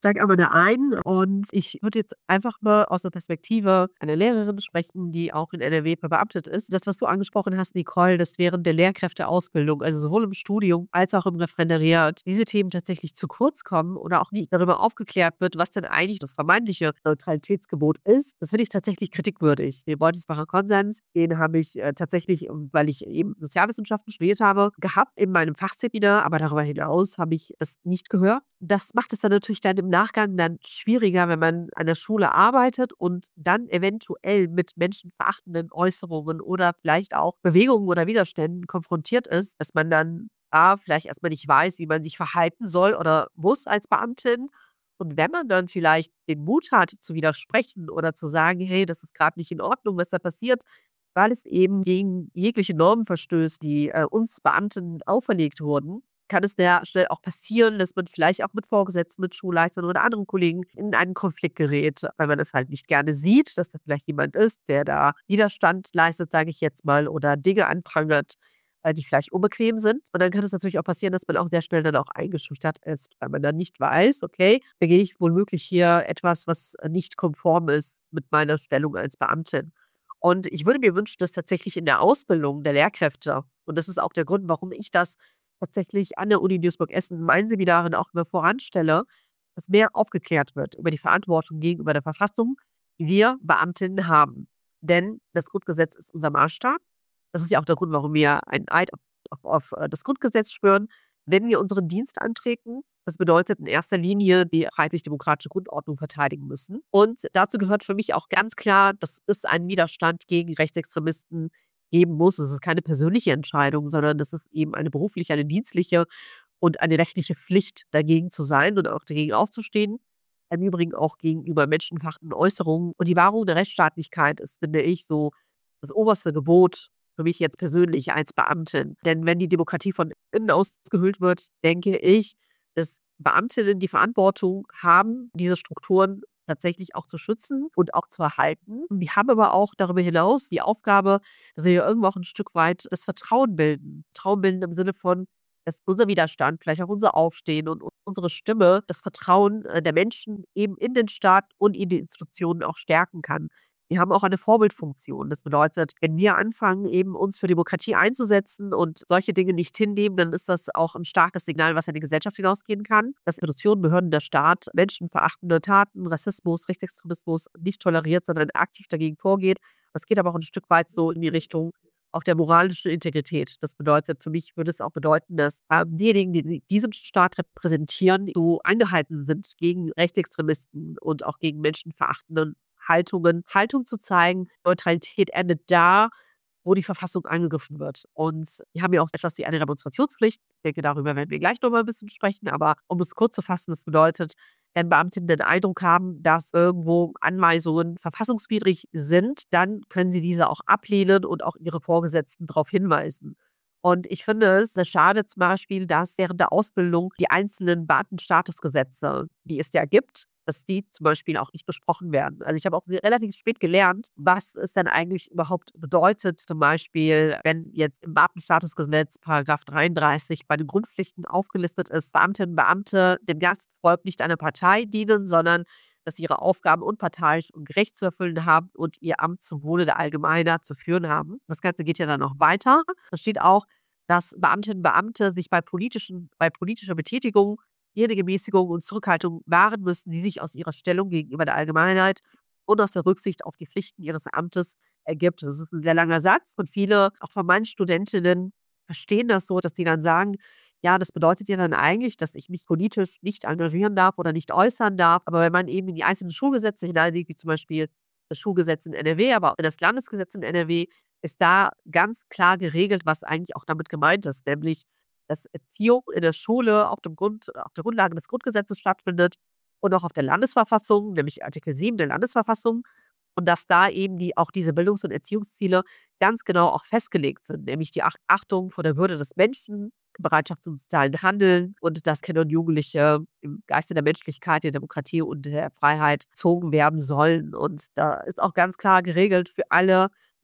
steige einmal da ein und ich würde jetzt einfach mal aus der Perspektive einer Lehrerin sprechen, die auch in N R W verbeamtet ist. Das, was du angesprochen hast, Nicole, dass während der Lehrkräfteausbildung, also sowohl im Studium als auch im Referendariat, diese Themen tatsächlich zu kurz kommen oder auch nie darüber aufgeklärt wird, was denn eigentlich das vermeintliche Neutralitätsgebot ist. Das finde ich tatsächlich kritikwürdig. Den Beutelsbacher Konsens, den habe ich äh, tatsächlich, weil ich eben Sozialwissenschaften studiert habe, gehabt in meinem Fachseminar, aber darüber hinaus habe ich das nicht gehört. Das macht es dann natürlich dann im Nachgang dann schwieriger, wenn man an der Schule arbeitet und dann eventuell mit menschenverachtenden Äußerungen oder vielleicht auch Bewegungen oder Widerständen konfrontiert ist, dass man dann A, vielleicht erstmal nicht weiß, wie man sich verhalten soll oder muss als Beamtin. Und wenn man dann vielleicht den Mut hat, zu widersprechen oder zu sagen, hey, das ist gerade nicht in Ordnung, was da passiert, weil es eben gegen jegliche Normen verstößt, die äh, uns Beamten auferlegt wurden, kann es sehr schnell auch passieren, dass man vielleicht auch mit Vorgesetzten, mit Schulleitern oder anderen Kollegen in einen Konflikt gerät, weil man es halt nicht gerne sieht, dass da vielleicht jemand ist, der da Widerstand leistet, sage ich jetzt mal, oder Dinge anprangert, äh, die vielleicht unbequem sind. Und dann kann es natürlich auch passieren, dass man auch sehr schnell dann auch eingeschüchtert ist, weil man dann nicht weiß, okay, begehe ich womöglich hier etwas, was nicht konform ist mit meiner Stellung als Beamtin. Und ich würde mir wünschen, dass tatsächlich in der Ausbildung der Lehrkräfte, und das ist auch der Grund, warum ich das tatsächlich an der Uni Duisburg-Essen in meinen Seminaren auch immer voranstelle, dass mehr aufgeklärt wird über die Verantwortung gegenüber der Verfassung, die wir Beamtinnen haben. Denn das Grundgesetz ist unser Maßstab. Das ist ja auch der Grund, warum wir einen Eid auf, auf, auf das Grundgesetz schwören, wenn wir unseren Dienst antreten. Das bedeutet in erster Linie die freiheitlich-demokratische Grundordnung verteidigen müssen. Und dazu gehört für mich auch ganz klar, dass es einen Widerstand gegen Rechtsextremisten geben muss. Es ist keine persönliche Entscheidung, sondern das ist eben eine berufliche, eine dienstliche und eine rechtliche Pflicht, dagegen zu sein und auch dagegen aufzustehen. Im Übrigen auch gegenüber menschenverachtenden Äußerungen. Und die Wahrung der Rechtsstaatlichkeit ist, finde ich, so das oberste Gebot für mich jetzt persönlich als Beamtin. Denn wenn die Demokratie von innen ausgehöhlt wird, denke ich, dass Beamtinnen die Verantwortung haben, diese Strukturen tatsächlich auch zu schützen und auch zu erhalten. Die haben aber auch darüber hinaus die Aufgabe, dass wir irgendwo auch ein Stück weit das Vertrauen bilden. Vertrauen bilden im Sinne von, dass unser Widerstand, vielleicht auch unser Aufstehen und unsere Stimme das Vertrauen der Menschen eben in den Staat und in die Institutionen auch stärken kann. Wir haben auch eine Vorbildfunktion. Das bedeutet, wenn wir anfangen, eben uns für Demokratie einzusetzen und solche Dinge nicht hinnehmen, dann ist das auch ein starkes Signal, was an die Gesellschaft hinausgehen kann. Dass Institutionen, Behörden, der Staat menschenverachtende Taten, Rassismus, Rechtsextremismus nicht toleriert, sondern aktiv dagegen vorgeht. Das geht aber auch ein Stück weit so in die Richtung auch der moralischen Integrität. Das bedeutet, für mich würde es auch bedeuten, dass äh, diejenigen, die diesen Staat repräsentieren, so angehalten sind gegen Rechtsextremisten und auch gegen menschenverachtenden Haltungen, Haltung zu zeigen. Neutralität endet da, wo die Verfassung angegriffen wird. Und wir haben ja auch etwas wie eine Demonstrationspflicht. Ich denke, darüber werden wir gleich noch mal ein bisschen sprechen. Aber um es kurz zu fassen, das bedeutet, wenn Beamtinnen den Eindruck haben, dass irgendwo Anweisungen verfassungswidrig sind, dann können sie diese auch ablehnen und auch ihre Vorgesetzten darauf hinweisen. Und ich finde es sehr schade zum Beispiel, dass während der Ausbildung die einzelnen Beamtenstatusgesetze, die es ja gibt, dass die zum Beispiel auch nicht besprochen werden. Also ich habe auch relativ spät gelernt, was es denn eigentlich überhaupt bedeutet. Zum Beispiel, wenn jetzt im Beamtenstatusgesetz Paragraph dreiunddreißig bei den Grundpflichten aufgelistet ist, Beamtinnen und Beamte dem ganzen Volk nicht einer Partei dienen, sondern dass sie ihre Aufgaben unparteiisch und gerecht zu erfüllen haben und ihr Amt zum Wohle der Allgemeinheit zu führen haben. Das Ganze geht ja dann noch weiter. Da steht auch, dass Beamtinnen und Beamte sich bei, politischen, bei politischer Betätigung jede Gemäßigung und Zurückhaltung wahren müssen, die sich aus ihrer Stellung gegenüber der Allgemeinheit und aus der Rücksicht auf die Pflichten ihres Amtes ergibt. Das ist ein sehr langer Satz und viele, auch von meinen Studentinnen, verstehen das so, dass die dann sagen, ja, das bedeutet ja dann eigentlich, dass ich mich politisch nicht engagieren darf oder nicht äußern darf. Aber wenn man eben in die einzelnen Schulgesetze hineinsieht, wie zum Beispiel das Schulgesetz in N R W, aber auch das Landesgesetz in N R W, ist da ganz klar geregelt, was eigentlich auch damit gemeint ist, nämlich dass Erziehung in der Schule auf, dem Grund, auf der Grundlage des Grundgesetzes stattfindet und auch auf der Landesverfassung, nämlich Artikel sieben der Landesverfassung. Und dass da eben die, auch diese Bildungs- und Erziehungsziele ganz genau auch festgelegt sind, nämlich die Achtung vor der Würde des Menschen, Bereitschaft zum sozialen Handeln und dass Kinder und Jugendliche im Geiste der Menschlichkeit, der Demokratie und der Freiheit erzogen werden sollen. Und da ist auch ganz klar geregelt für alle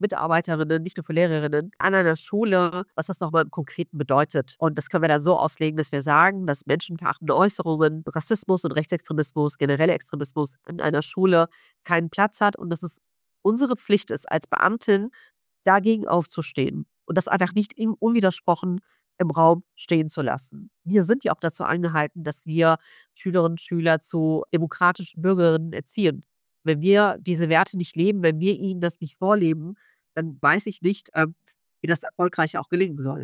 Mitarbeiterinnen, nicht nur für Lehrerinnen, an einer Schule, was das nochmal im Konkreten bedeutet. Und das können wir dann so auslegen, dass wir sagen, dass menschenverachtende Äußerungen, Rassismus und Rechtsextremismus, generelle Extremismus in einer Schule keinen Platz hat und dass es unsere Pflicht ist, als Beamtin dagegen aufzustehen und das einfach nicht unwidersprochen im Raum stehen zu lassen. Wir sind ja auch dazu angehalten, dass wir Schülerinnen und Schüler zu demokratischen Bürgerinnen erziehen. Wenn wir diese Werte nicht leben, wenn wir ihnen das nicht vorleben, dann weiß ich nicht, ähm, wie das erfolgreich auch gelingen soll.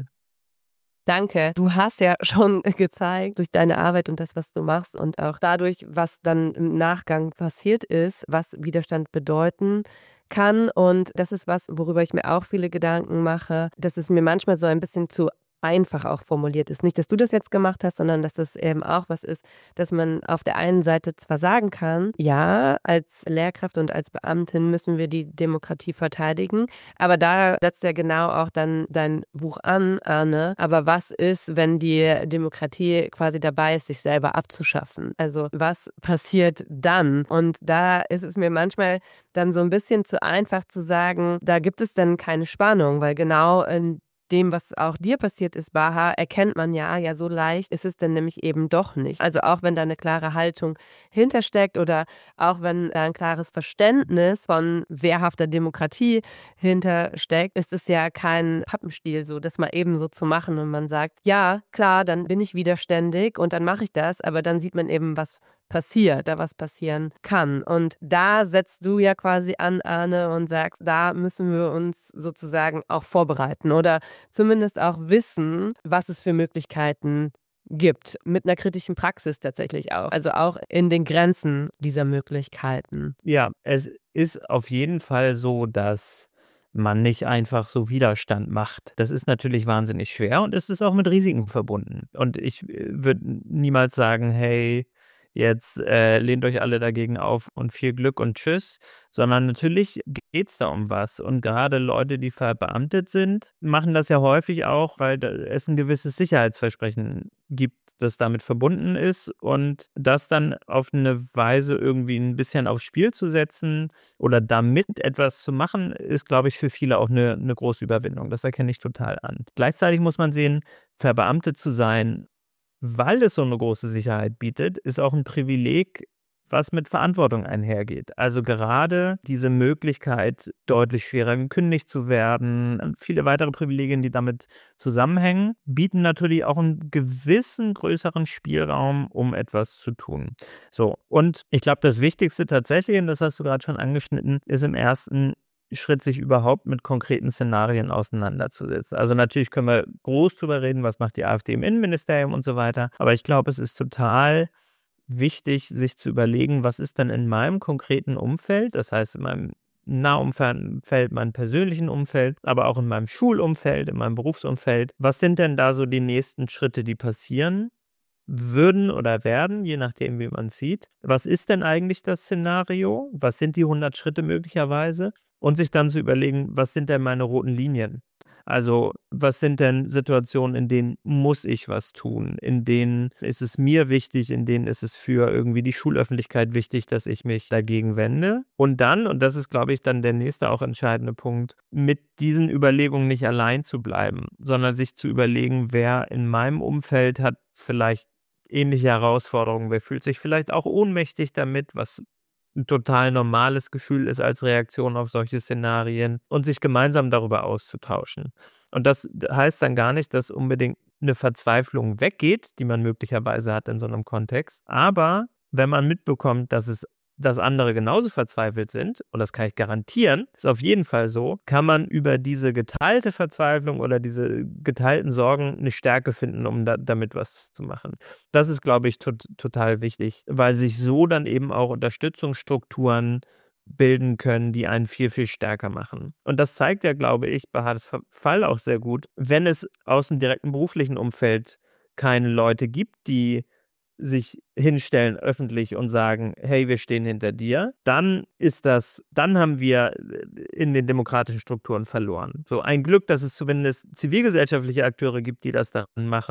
Danke. Du hast ja schon gezeigt durch deine Arbeit und das, was du machst und auch dadurch, was dann im Nachgang passiert ist, was Widerstand bedeuten kann. Und das ist was, worüber ich mir auch viele Gedanken mache, dass es mir manchmal so ein bisschen zu einfach auch formuliert ist. Nicht, dass du das jetzt gemacht hast, sondern dass das eben auch was ist, dass man auf der einen Seite zwar sagen kann, ja, als Lehrkraft und als Beamtin müssen wir die Demokratie verteidigen, aber da setzt ja genau auch dann dein Buch an, Arne. Aber was ist, wenn die Demokratie quasi dabei ist, sich selber abzuschaffen? Also was passiert dann? Und da ist es mir manchmal dann so ein bisschen zu einfach zu sagen, da gibt es dann keine Spannung, weil genau in dem, was auch dir passiert ist, Baha, erkennt man ja, ja, so leicht ist es dann nämlich eben doch nicht. Also auch wenn da eine klare Haltung hintersteckt oder auch wenn da ein klares Verständnis von wehrhafter Demokratie hintersteckt, ist es ja kein Pappenstiel, so das mal eben so zu machen und man sagt, ja, klar, dann bin ich widerständig und dann mache ich das, aber dann sieht man eben, was passiert, da was passieren kann. Und da setzt du ja quasi an, Arne, und sagst, da müssen wir uns sozusagen auch vorbereiten oder zumindest auch wissen, was es für Möglichkeiten gibt. Mit einer kritischen Praxis tatsächlich auch. Also auch in den Grenzen dieser Möglichkeiten. Ja, es ist auf jeden Fall so, dass man nicht einfach so Widerstand macht. Das ist natürlich wahnsinnig schwer und es ist auch mit Risiken verbunden. Und ich würde niemals sagen, hey, jetzt äh, lehnt euch alle dagegen auf und viel Glück und tschüss, sondern natürlich geht es da um was. Und gerade Leute, die verbeamtet sind, machen das ja häufig auch, weil es ein gewisses Sicherheitsversprechen gibt, das damit verbunden ist. Und das dann auf eine Weise irgendwie ein bisschen aufs Spiel zu setzen oder damit etwas zu machen, ist, glaube ich, für viele auch eine, eine große Überwindung. Das erkenne ich total an. Gleichzeitig muss man sehen, verbeamtet zu sein, weil es so eine große Sicherheit bietet, ist auch ein Privileg, was mit Verantwortung einhergeht. Also gerade diese Möglichkeit, deutlich schwerer gekündigt zu werden, und viele weitere Privilegien, die damit zusammenhängen, bieten natürlich auch einen gewissen größeren Spielraum, um etwas zu tun. So, und ich glaube, das Wichtigste tatsächlich, und das hast du gerade schon angeschnitten, ist im ersten Schritt, sich überhaupt mit konkreten Szenarien auseinanderzusetzen. Also natürlich können wir groß drüber reden, was macht die AfD im Innenministerium und so weiter. Aber ich glaube, es ist total wichtig, sich zu überlegen, was ist denn in meinem konkreten Umfeld, das heißt in meinem Nahumfeld, meinem persönlichen Umfeld, aber auch in meinem Schulumfeld, in meinem Berufsumfeld. Was sind denn da so die nächsten Schritte, die passieren würden oder werden, je nachdem, wie man sieht? Was ist denn eigentlich das Szenario? Was sind die hundert Schritte möglicherweise? Und sich dann zu überlegen, was sind denn meine roten Linien? Also was sind denn Situationen, in denen muss ich was tun? In denen ist es mir wichtig, in denen ist es für irgendwie die Schulöffentlichkeit wichtig, dass ich mich dagegen wende? Und dann, und das ist, glaube ich, dann der nächste auch entscheidende Punkt, mit diesen Überlegungen nicht allein zu bleiben, sondern sich zu überlegen, wer in meinem Umfeld hat vielleicht ähnliche Herausforderungen, wer fühlt sich vielleicht auch ohnmächtig damit, was ein total normales Gefühl ist als Reaktion auf solche Szenarien und sich gemeinsam darüber auszutauschen. Und das heißt dann gar nicht, dass unbedingt eine Verzweiflung weggeht, die man möglicherweise hat in so einem Kontext. Aber wenn man mitbekommt, dass es dass andere genauso verzweifelt sind, und das kann ich garantieren, ist auf jeden Fall so, kann man über diese geteilte Verzweiflung oder diese geteilten Sorgen eine Stärke finden, um da, damit was zu machen. Das ist, glaube ich, tot, total wichtig, weil sich so dann eben auch Unterstützungsstrukturen bilden können, die einen viel, viel stärker machen. Und das zeigt ja, glaube ich, bei Bahas Fall auch sehr gut, wenn es aus dem direkten beruflichen Umfeld keine Leute gibt, die sich hinstellen öffentlich und sagen, hey, wir stehen hinter dir, dann ist das, dann haben wir in den demokratischen Strukturen verloren. So ein Glück, dass es zumindest zivilgesellschaftliche Akteure gibt, die das daran machen.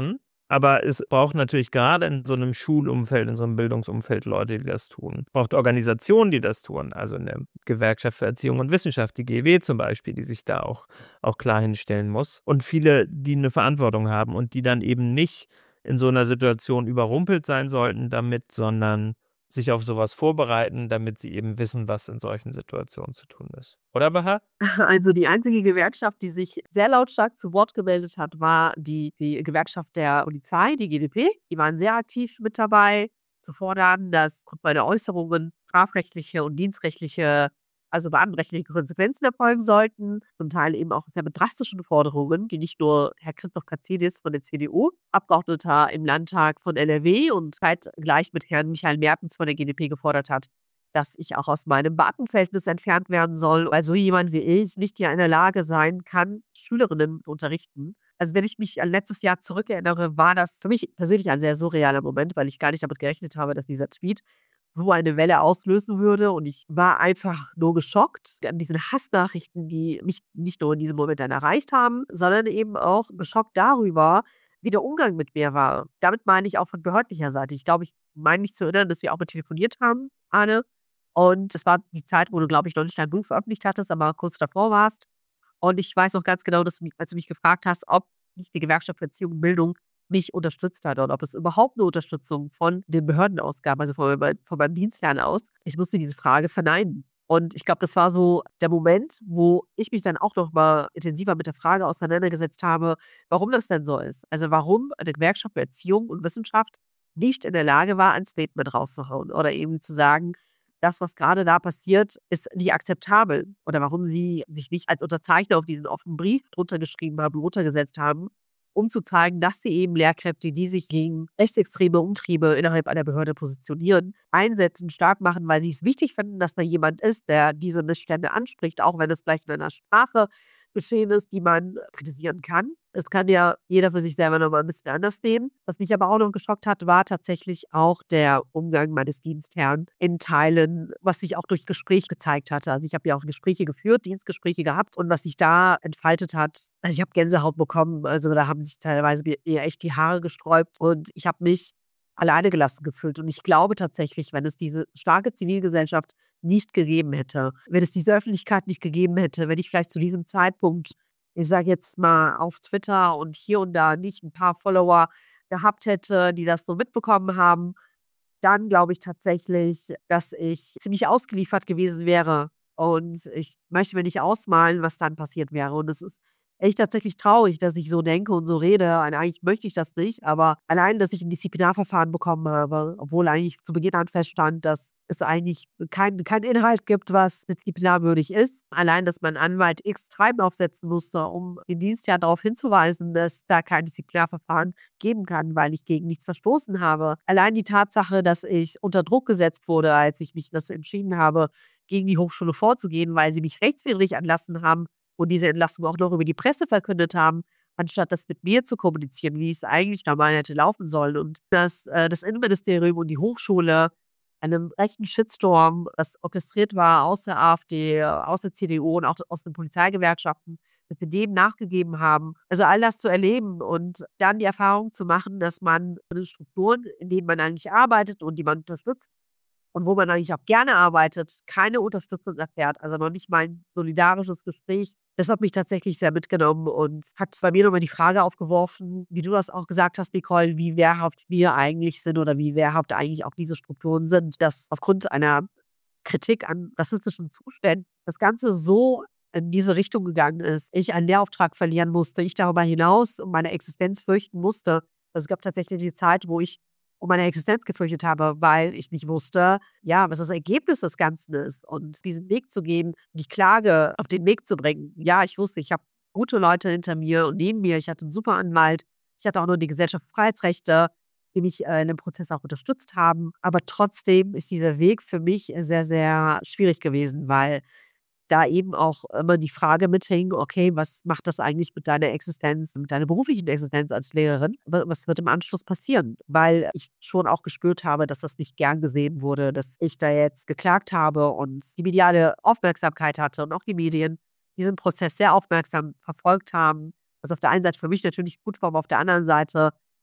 Aber es braucht natürlich gerade in so einem Schulumfeld, in so einem Bildungsumfeld Leute, die das tun. Es braucht Organisationen, die das tun. Also eine Gewerkschaft für Erziehung und Wissenschaft, die G E W zum Beispiel, die sich da auch, auch klar hinstellen muss. Und viele, die eine Verantwortung haben und die dann eben nicht in so einer Situation überrumpelt sein sollten damit, sondern sich auf sowas vorbereiten, damit sie eben wissen, was in solchen Situationen zu tun ist. Oder, Baha? Also die einzige Gewerkschaft, die sich sehr lautstark zu Wort gemeldet hat, war die, die Gewerkschaft der Polizei, die G d P. Die waren sehr aktiv mit dabei, zu fordern, dass aufgrund meiner Äußerungen strafrechtliche und dienstrechtliche, also beamtenrechtliche Konsequenzen erfolgen sollten. Zum Teil eben auch sehr mit drastischen Forderungen, die nicht nur Herr Christoph-Katzidis von der C D U, Abgeordneter im Landtag von N R W und zeitgleich mit Herrn Michael Mertens von der G d P gefordert hat, dass ich auch aus meinem Beamtenverhältnis entfernt werden soll, weil so jemand wie ich nicht ja in der Lage sein kann, Schülerinnen zu unterrichten. Also wenn ich mich an letztes Jahr zurückerinnere, war das für mich persönlich ein sehr surrealer Moment, weil ich gar nicht damit gerechnet habe, dass dieser Tweet so eine Welle auslösen würde. Und ich war einfach nur geschockt an diesen Hassnachrichten, die mich nicht nur in diesem Moment dann erreicht haben, sondern eben auch geschockt darüber, wie der Umgang mit mir war. Damit meine ich auch von behördlicher Seite. Ich glaube, ich meine mich zu erinnern, dass wir auch mal telefoniert haben, Arne. Und es war die Zeit, wo du, glaube ich, noch nicht dein Buch veröffentlicht hattest, aber kurz davor warst. Und ich weiß noch ganz genau, dass du mich, als du mich gefragt hast, ob nicht die Gewerkschaft für Erziehung und Bildung mich unterstützt hat und ob es überhaupt eine Unterstützung von den Behördenausgaben, also von, meinem- von meinem Dienstherrn aus, ich musste diese Frage verneinen. Und ich glaube, das war so der Moment, wo ich mich dann auch noch mal intensiver mit der Frage auseinandergesetzt habe, warum das denn so ist. Also warum eine Gewerkschaft für Erziehung und Wissenschaft nicht in der Lage war, ein Statement rauszuhauen oder eben zu sagen, das, was gerade da passiert, ist nicht akzeptabel. Oder warum sie sich nicht als Unterzeichner auf diesen offenen Brief drunter geschrieben haben, runtergesetzt haben, um zu zeigen, dass sie eben Lehrkräfte, die sich gegen rechtsextreme Umtriebe innerhalb einer Behörde positionieren, einsetzen, stark machen, weil sie es wichtig finden, dass da jemand ist, der diese Missstände anspricht, auch wenn es vielleicht in einer Sprache geschehen ist, die man kritisieren kann. Es kann ja jeder für sich selber nochmal ein bisschen anders nehmen. Was mich aber auch noch geschockt hat, war tatsächlich auch der Umgang meines Dienstherrn in Teilen, was sich auch durch Gespräch gezeigt hatte. Also ich habe ja auch Gespräche geführt, Dienstgespräche gehabt und was sich da entfaltet hat, also ich habe Gänsehaut bekommen. Also da haben sich teilweise mir echt die Haare gesträubt und ich habe mich alleine gelassen gefühlt. Und ich glaube tatsächlich, wenn es diese starke Zivilgesellschaft nicht gegeben hätte, wenn es diese Öffentlichkeit nicht gegeben hätte, wenn ich vielleicht zu diesem Zeitpunkt, ich sage jetzt mal auf Twitter und hier und da nicht ein paar Follower gehabt hätte, die das so mitbekommen haben, dann glaube ich tatsächlich, dass ich ziemlich ausgeliefert gewesen wäre. Und ich möchte mir nicht ausmalen, was dann passiert wäre. Und es ist echt tatsächlich traurig, dass ich so denke und so rede. Und eigentlich möchte ich das nicht, aber allein, dass ich ein Disziplinarverfahren bekommen habe, obwohl eigentlich zu Beginn an feststand, dass es eigentlich keinen kein Inhalt gibt, was disziplinarwürdig ist. Allein, dass mein Anwalt X Treiben aufsetzen musste, um den Dienstherrn darauf hinzuweisen, dass da kein Disziplinarverfahren geben kann, weil ich gegen nichts verstoßen habe. Allein die Tatsache, dass ich unter Druck gesetzt wurde, als ich mich dazu entschieden habe, gegen die Hochschule vorzugehen, weil sie mich rechtswidrig entlassen haben und diese Entlassung auch noch über die Presse verkündet haben, anstatt das mit mir zu kommunizieren, wie es eigentlich normal hätte laufen sollen. Und dass äh, das Innenministerium und die Hochschule einem rechten Shitstorm, das orchestriert war aus der AfD, aus der C D U und auch aus den Polizeigewerkschaften, dass wir dem nachgegeben haben. Also all das zu erleben und dann die Erfahrung zu machen, dass man in den Strukturen, in denen man eigentlich arbeitet und die man unterstützt und wo man eigentlich auch gerne arbeitet, keine Unterstützung erfährt. Also noch nicht mal ein solidarisches Gespräch. Das hat mich tatsächlich sehr mitgenommen und hat bei mir nochmal die Frage aufgeworfen, wie du das auch gesagt hast, Nicole, wie wehrhaft wir eigentlich sind oder wie wehrhaft eigentlich auch diese Strukturen sind, dass aufgrund einer Kritik an rassistischen Zuständen das Ganze so in diese Richtung gegangen ist, ich einen Lehrauftrag verlieren musste, ich darüber hinaus um meine Existenz fürchten musste. Also es gab tatsächlich die Zeit, wo ich um meine Existenz gefürchtet habe, weil ich nicht wusste, ja, was das Ergebnis des Ganzen ist und diesen Weg zu gehen, die Klage auf den Weg zu bringen. Ja, ich wusste, ich habe gute Leute hinter mir und neben mir, ich hatte einen super Anwalt, ich hatte auch nur die Gesellschaft für Freiheitsrechte, die mich äh, in dem Prozess auch unterstützt haben, aber trotzdem ist dieser Weg für mich sehr, sehr schwierig gewesen, weil da eben auch immer die Frage mithing, okay, was macht das eigentlich mit deiner Existenz, mit deiner beruflichen Existenz als Lehrerin? Was wird im Anschluss passieren? Weil ich schon auch gespürt habe, dass das nicht gern gesehen wurde, dass ich da jetzt geklagt habe und die mediale Aufmerksamkeit hatte und auch die Medien diesen Prozess sehr aufmerksam verfolgt haben. Was auf der einen Seite für mich natürlich gut war, aber auf der anderen Seite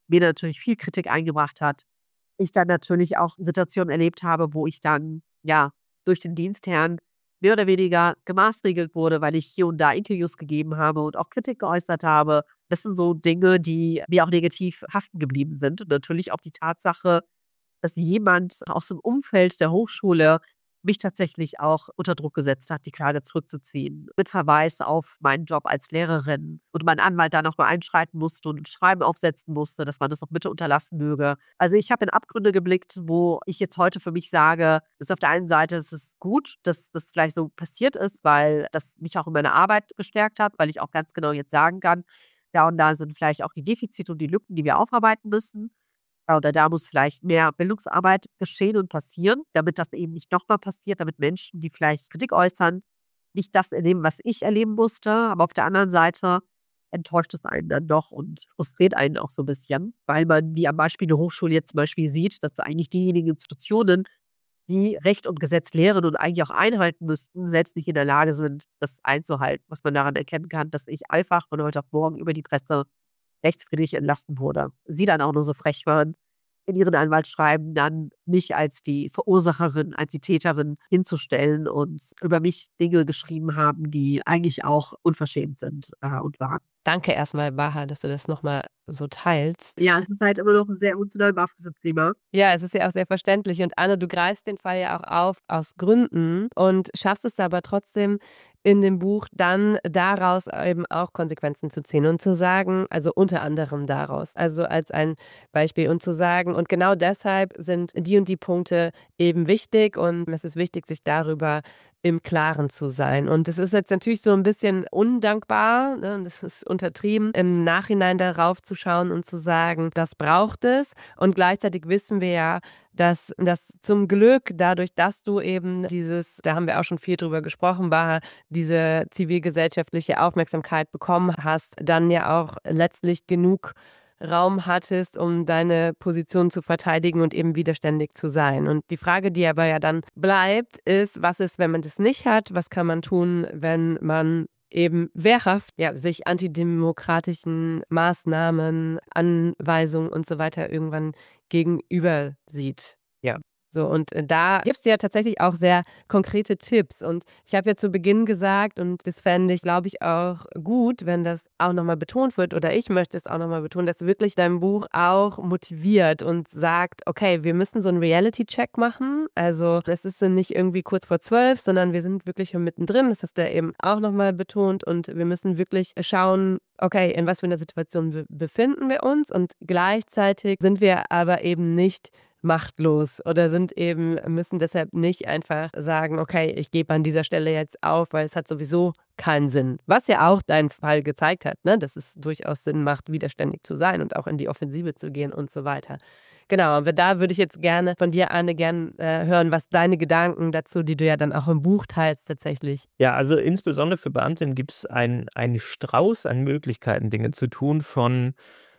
mir natürlich viel Kritik eingebracht hat. Ich dann natürlich auch Situationen erlebt habe, wo ich dann, ja, durch den Dienstherrn mehr oder weniger gemaßregelt wurde, weil ich hier und da Interviews gegeben habe und auch Kritik geäußert habe. Das sind so Dinge, die mir auch negativ haften geblieben sind. Und natürlich auch die Tatsache, dass jemand aus dem Umfeld der Hochschule mich tatsächlich auch unter Druck gesetzt hat, die Klage zurückzuziehen. Mit Verweis auf meinen Job als Lehrerin. Und mein Anwalt da nochmal einschreiten musste und ein Schreiben aufsetzen musste, dass man das doch bitte unterlassen möge. Also ich habe in Abgründe geblickt, wo ich jetzt heute für mich sage, ist auf der einen Seite ist es gut, dass das vielleicht so passiert ist, weil das mich auch in meiner Arbeit gestärkt hat, weil ich auch ganz genau jetzt sagen kann, da und da sind vielleicht auch die Defizite und die Lücken, die wir aufarbeiten müssen. Oder da muss vielleicht mehr Bildungsarbeit geschehen und passieren, damit das eben nicht nochmal passiert, damit Menschen, die vielleicht Kritik äußern, nicht das erleben, was ich erleben musste. Aber auf der anderen Seite enttäuscht es einen dann doch und frustriert einen auch so ein bisschen, weil man, wie am Beispiel der Hochschule jetzt zum Beispiel sieht, dass eigentlich diejenigen Institutionen, die Recht und Gesetz lehren und eigentlich auch einhalten müssten, selbst nicht in der Lage sind, das einzuhalten. Was man daran erkennen kann, dass ich einfach von heute auf morgen über die Presse rechtswidrig entlassen wurde. Sie dann auch nur so frech waren, in ihren Anwaltsschreiben dann mich als die Verursacherin, als die Täterin hinzustellen und über mich Dinge geschrieben haben, die eigentlich auch unverschämt sind äh, und waren. Danke erstmal, Baha, dass du das nochmal so teilst. Ja, es ist halt immer noch ein sehr emotional behaftetes Thema. Ja, es ist ja auch sehr verständlich. Und Anne, du greifst den Fall ja auch auf aus Gründen und schaffst es aber trotzdem in dem Buch dann daraus eben auch Konsequenzen zu ziehen und zu sagen, also unter anderem daraus, also als ein Beispiel und zu sagen, und genau deshalb sind die und die Punkte eben wichtig und es ist wichtig, sich darüber im Klaren zu sein. Und es ist jetzt natürlich so ein bisschen undankbar, ne, das ist untertrieben, im Nachhinein darauf zu schauen und zu sagen, das braucht es. Und gleichzeitig wissen wir ja, dass das zum Glück dadurch, dass du eben dieses, da haben wir auch schon viel drüber gesprochen, Baha, diese zivilgesellschaftliche Aufmerksamkeit bekommen hast, dann ja auch letztlich genug Raum hattest, um deine Position zu verteidigen und eben widerständig zu sein. Und die Frage, die aber ja dann bleibt, ist, was ist, wenn man das nicht hat? Was kann man tun, wenn man eben wehrhaft ja, sich antidemokratischen Maßnahmen, Anweisungen und so weiter irgendwann gegenüber sieht? Ja. So, und da gibst du ja tatsächlich auch sehr konkrete Tipps. Und ich habe ja zu Beginn gesagt, und das fände ich, glaube ich, auch gut, wenn das auch nochmal betont wird, oder ich möchte es auch nochmal betonen, dass wirklich dein Buch auch motiviert und sagt, okay, wir müssen so einen Reality-Check machen. Also das ist nicht irgendwie kurz vor zwölf, sondern wir sind wirklich schon mittendrin. Das hast du ja eben auch nochmal betont. Und wir müssen wirklich schauen, okay, in was für einer Situation be- befinden wir uns. Und gleichzeitig sind wir aber eben nicht machtlos oder sind eben, müssen deshalb nicht einfach sagen, okay, ich gebe an dieser Stelle jetzt auf, weil es hat sowieso keinen Sinn. Was ja auch dein Fall gezeigt hat, ne? Dass es durchaus Sinn macht, widerständig zu sein und auch in die Offensive zu gehen und so weiter. Genau, aber da würde ich jetzt gerne von dir, Anne, gerne äh, hören, was deine Gedanken dazu, die du ja dann auch im Buch teilst, tatsächlich. Ja, also insbesondere für Beamtinnen gibt es einen, einen Strauß an Möglichkeiten, Dinge zu tun, von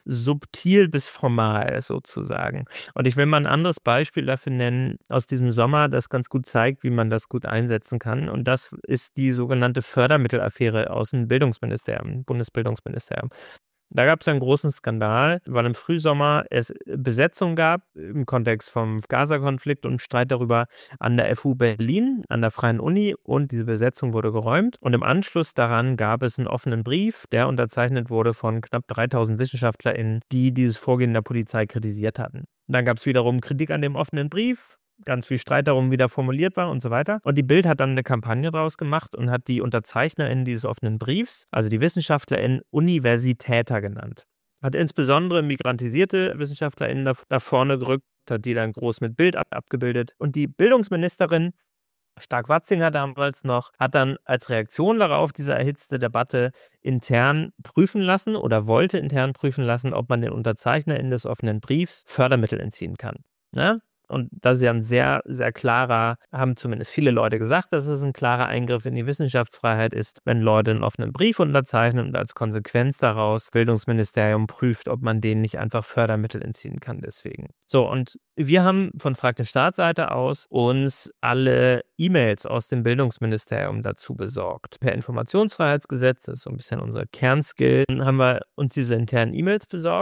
subtil bis formal sozusagen. Und ich will mal ein anderes Beispiel dafür nennen aus diesem Sommer, das ganz gut zeigt, wie man das gut einsetzen kann. Und das ist die sogenannte Fördermittelaffäre aus dem Bildungsministerium, Bundesbildungsministerium. Da gab es einen großen Skandal, weil im Frühsommer es Besetzung gab im Kontext vom Gaza-Konflikt und Streit darüber an der F U Berlin, an der Freien Uni, und diese Besetzung wurde geräumt. Und im Anschluss daran gab es einen offenen Brief, der unterzeichnet wurde von knapp dreitausend WissenschaftlerInnen, die dieses Vorgehen der Polizei kritisiert hatten. Dann gab es wiederum Kritik an dem offenen Brief. Ganz viel Streit darum, wie der formuliert war und so weiter. Und die Bild hat dann eine Kampagne draus gemacht und hat die UnterzeichnerInnen dieses offenen Briefs, also die WissenschaftlerInnen, Universitäter genannt. Hat insbesondere migrantisierte WissenschaftlerInnen da, da vorne gerückt, hat die dann groß mit Bild ab, abgebildet. Und die Bildungsministerin, Stark-Watzinger damals noch, hat dann als Reaktion darauf, diese erhitzte Debatte, intern prüfen lassen oder wollte intern prüfen lassen, ob man den UnterzeichnerInnen des offenen Briefs Fördermittel entziehen kann. Ne? Und das ist ja ein sehr, sehr klarer, haben zumindest viele Leute gesagt, dass es ein klarer Eingriff in die Wissenschaftsfreiheit ist, wenn Leute einen offenen Brief unterzeichnen und als Konsequenz daraus das Bildungsministerium prüft, ob man denen nicht einfach Fördermittel entziehen kann deswegen. So, und wir haben von Frag den Staatsseite aus uns alle E-Mails aus dem Bildungsministerium dazu besorgt. Per Informationsfreiheitsgesetz, das ist so ein bisschen unser Kernskill, haben wir uns diese internen E-Mails besorgt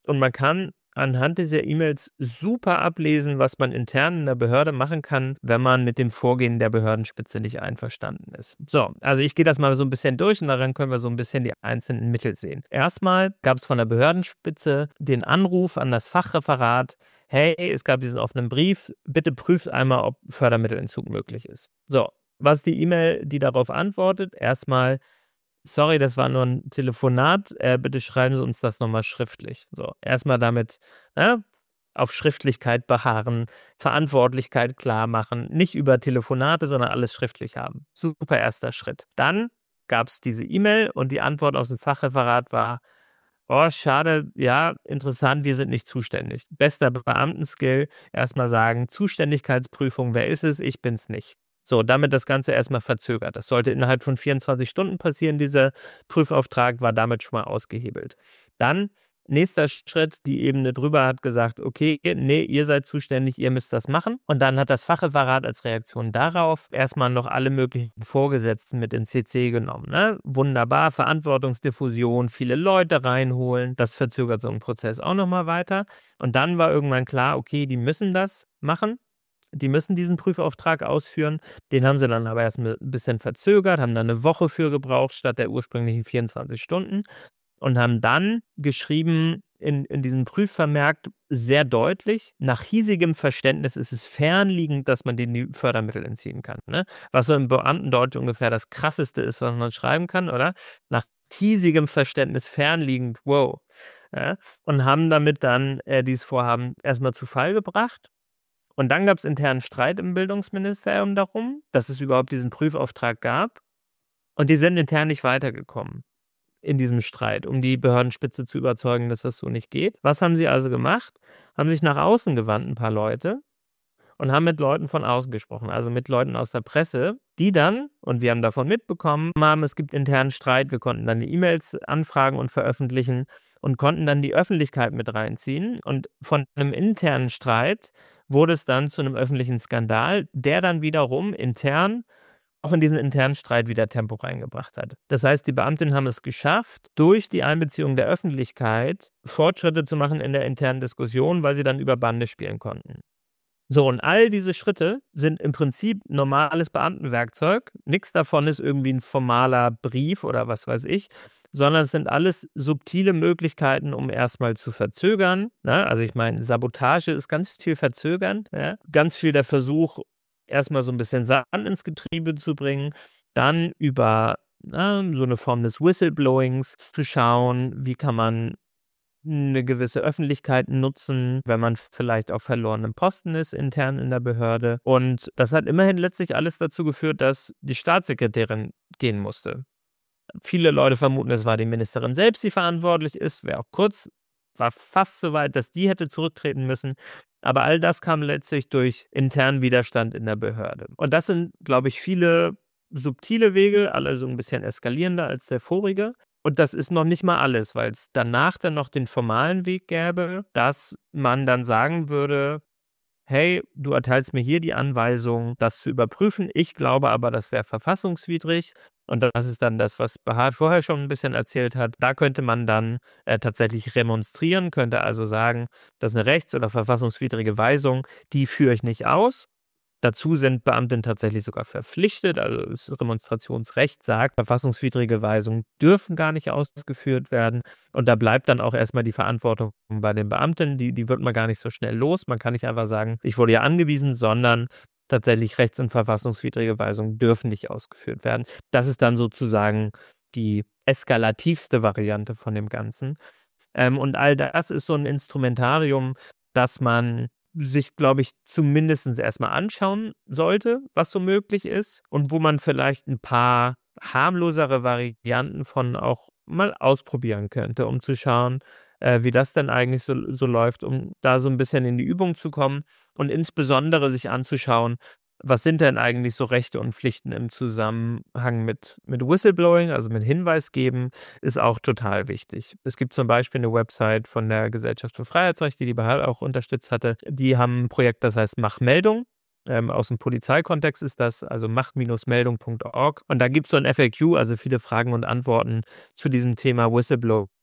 Und man kann anhand dieser E-Mails super ablesen, was man intern in der Behörde machen kann, wenn man mit dem Vorgehen der Behördenspitze nicht einverstanden ist. So, also ich gehe das mal so ein bisschen durch und daran können wir so ein bisschen die einzelnen Mittel sehen. Erstmal gab es von der Behördenspitze den Anruf an das Fachreferat: Hey, es gab diesen offenen Brief, bitte prüft einmal, ob Fördermittelentzug möglich ist. So, was ist die E-Mail, die darauf antwortet? Erstmal: Sorry, das war nur ein Telefonat, äh, bitte schreiben Sie uns das nochmal schriftlich. So, erstmal damit, ne, auf Schriftlichkeit beharren, Verantwortlichkeit klar machen, nicht über Telefonate, sondern alles schriftlich haben. Super erster Schritt. Dann gab es diese E-Mail und die Antwort aus dem Fachreferat war: Oh, schade, ja, interessant, wir sind nicht zuständig. Bester Beamtenskill, erstmal sagen, Zuständigkeitsprüfung, wer ist es? Ich bin's nicht. So, damit das Ganze erstmal verzögert. Das sollte innerhalb von vierundzwanzig Stunden passieren. Dieser Prüfauftrag war damit schon mal ausgehebelt. Dann, nächster Schritt, die Ebene drüber hat gesagt: Okay, nee, ihr seid zuständig, ihr müsst das machen. Und dann hat das Fachreferat als Reaktion darauf erstmal noch alle möglichen Vorgesetzten mit in C C genommen. Ne? Wunderbar, Verantwortungsdiffusion, viele Leute reinholen. Das verzögert so einen Prozess auch nochmal weiter. Und dann war irgendwann klar, okay, die müssen das machen. Die müssen diesen Prüfauftrag ausführen. Den haben sie dann aber erst ein bisschen verzögert, haben dann eine Woche für gebraucht statt der ursprünglichen vierundzwanzig Stunden und haben dann geschrieben in, in diesem Prüfvermerk sehr deutlich: Nach hiesigem Verständnis ist es fernliegend, dass man denen die Fördermittel entziehen kann. Ne? Was so im Beamtendeutsch ungefähr das Krasseste ist, was man schreiben kann, oder? Nach hiesigem Verständnis fernliegend, wow. Ja? Und haben damit dann äh, dieses Vorhaben erstmal zu Fall gebracht. Und dann gab es internen Streit im Bildungsministerium darum, dass es überhaupt diesen Prüfauftrag gab. Und die sind intern nicht weitergekommen in diesem Streit, um die Behördenspitze zu überzeugen, dass das so nicht geht. Was haben sie also gemacht? Haben sich nach außen gewandt, ein paar Leute, und haben mit Leuten von außen gesprochen, also mit Leuten aus der Presse, die dann, und wir haben davon mitbekommen, haben, es gibt internen Streit, wir konnten dann die E-Mails anfragen und veröffentlichen und konnten dann die Öffentlichkeit mit reinziehen. Und von einem internen Streit wurde es dann zu einem öffentlichen Skandal, der dann wiederum intern, auch in diesen internen Streit wieder Tempo reingebracht hat. Das heißt, die Beamtinnen haben es geschafft, durch die Einbeziehung der Öffentlichkeit Fortschritte zu machen in der internen Diskussion, weil sie dann über Bande spielen konnten. So, und all diese Schritte sind im Prinzip normales Beamtenwerkzeug. Nichts davon ist irgendwie ein formaler Brief oder was weiß ich, sondern es sind alles subtile Möglichkeiten, um erstmal zu verzögern. Ne? Also ich meine, Sabotage ist ganz viel verzögern. Ja? Ganz viel der Versuch, erstmal so ein bisschen Sand ins Getriebe zu bringen, dann über na, so eine Form des Whistleblowings zu schauen, wie kann man eine gewisse Öffentlichkeit nutzen, wenn man vielleicht auf verlorenem Posten ist, intern in der Behörde. Und das hat immerhin letztlich alles dazu geführt, dass die Staatssekretärin gehen musste. Viele Leute vermuten, es war die Ministerin selbst, die verantwortlich ist. Wäre auch kurz, war fast so weit, dass die hätte zurücktreten müssen. Aber all das kam letztlich durch internen Widerstand in der Behörde. Und das sind, glaube ich, viele subtile Wege, alle so ein bisschen eskalierender als der vorige. Und das ist noch nicht mal alles, weil es danach dann noch den formalen Weg gäbe, dass man dann sagen würde: Hey, du erteilst mir hier die Anweisung, das zu überprüfen. Ich glaube aber, das wäre verfassungswidrig. Und das ist dann das, was Behat vorher schon ein bisschen erzählt hat. Da könnte man dann äh, tatsächlich remonstrieren, könnte also sagen, das ist eine rechts- oder verfassungswidrige Weisung, die führe ich nicht aus. Dazu sind Beamtinnen tatsächlich sogar verpflichtet, also das Remonstrationsrecht sagt, verfassungswidrige Weisungen dürfen gar nicht ausgeführt werden. Und da bleibt dann auch erstmal die Verantwortung bei den Beamten, die, die wird man gar nicht so schnell los. Man kann nicht einfach sagen, ich wurde ja angewiesen, sondern tatsächlich rechts- und verfassungswidrige Weisungen dürfen nicht ausgeführt werden. Das ist dann sozusagen die eskalativste Variante von dem Ganzen. Ähm, und all das ist so ein Instrumentarium, das man sich, glaube ich, zumindest erstmal anschauen sollte, was so möglich ist und wo man vielleicht ein paar harmlosere Varianten von auch mal ausprobieren könnte, um zu schauen, äh, wie das denn eigentlich so, so läuft, um da so ein bisschen in die Übung zu kommen und insbesondere sich anzuschauen, was sind denn eigentlich so Rechte und Pflichten im Zusammenhang mit, mit Whistleblowing, also mit Hinweis geben, ist auch total wichtig. Es gibt zum Beispiel eine Website von der Gesellschaft für Freiheitsrechte, die Behat auch unterstützt hatte. Die haben ein Projekt, das heißt Mach Meldung. Ähm, aus dem Polizeikontext ist das, also mach Meldung punkt org. Und da gibt es so ein F A Q, also viele Fragen und Antworten zu diesem Thema Whistleblowing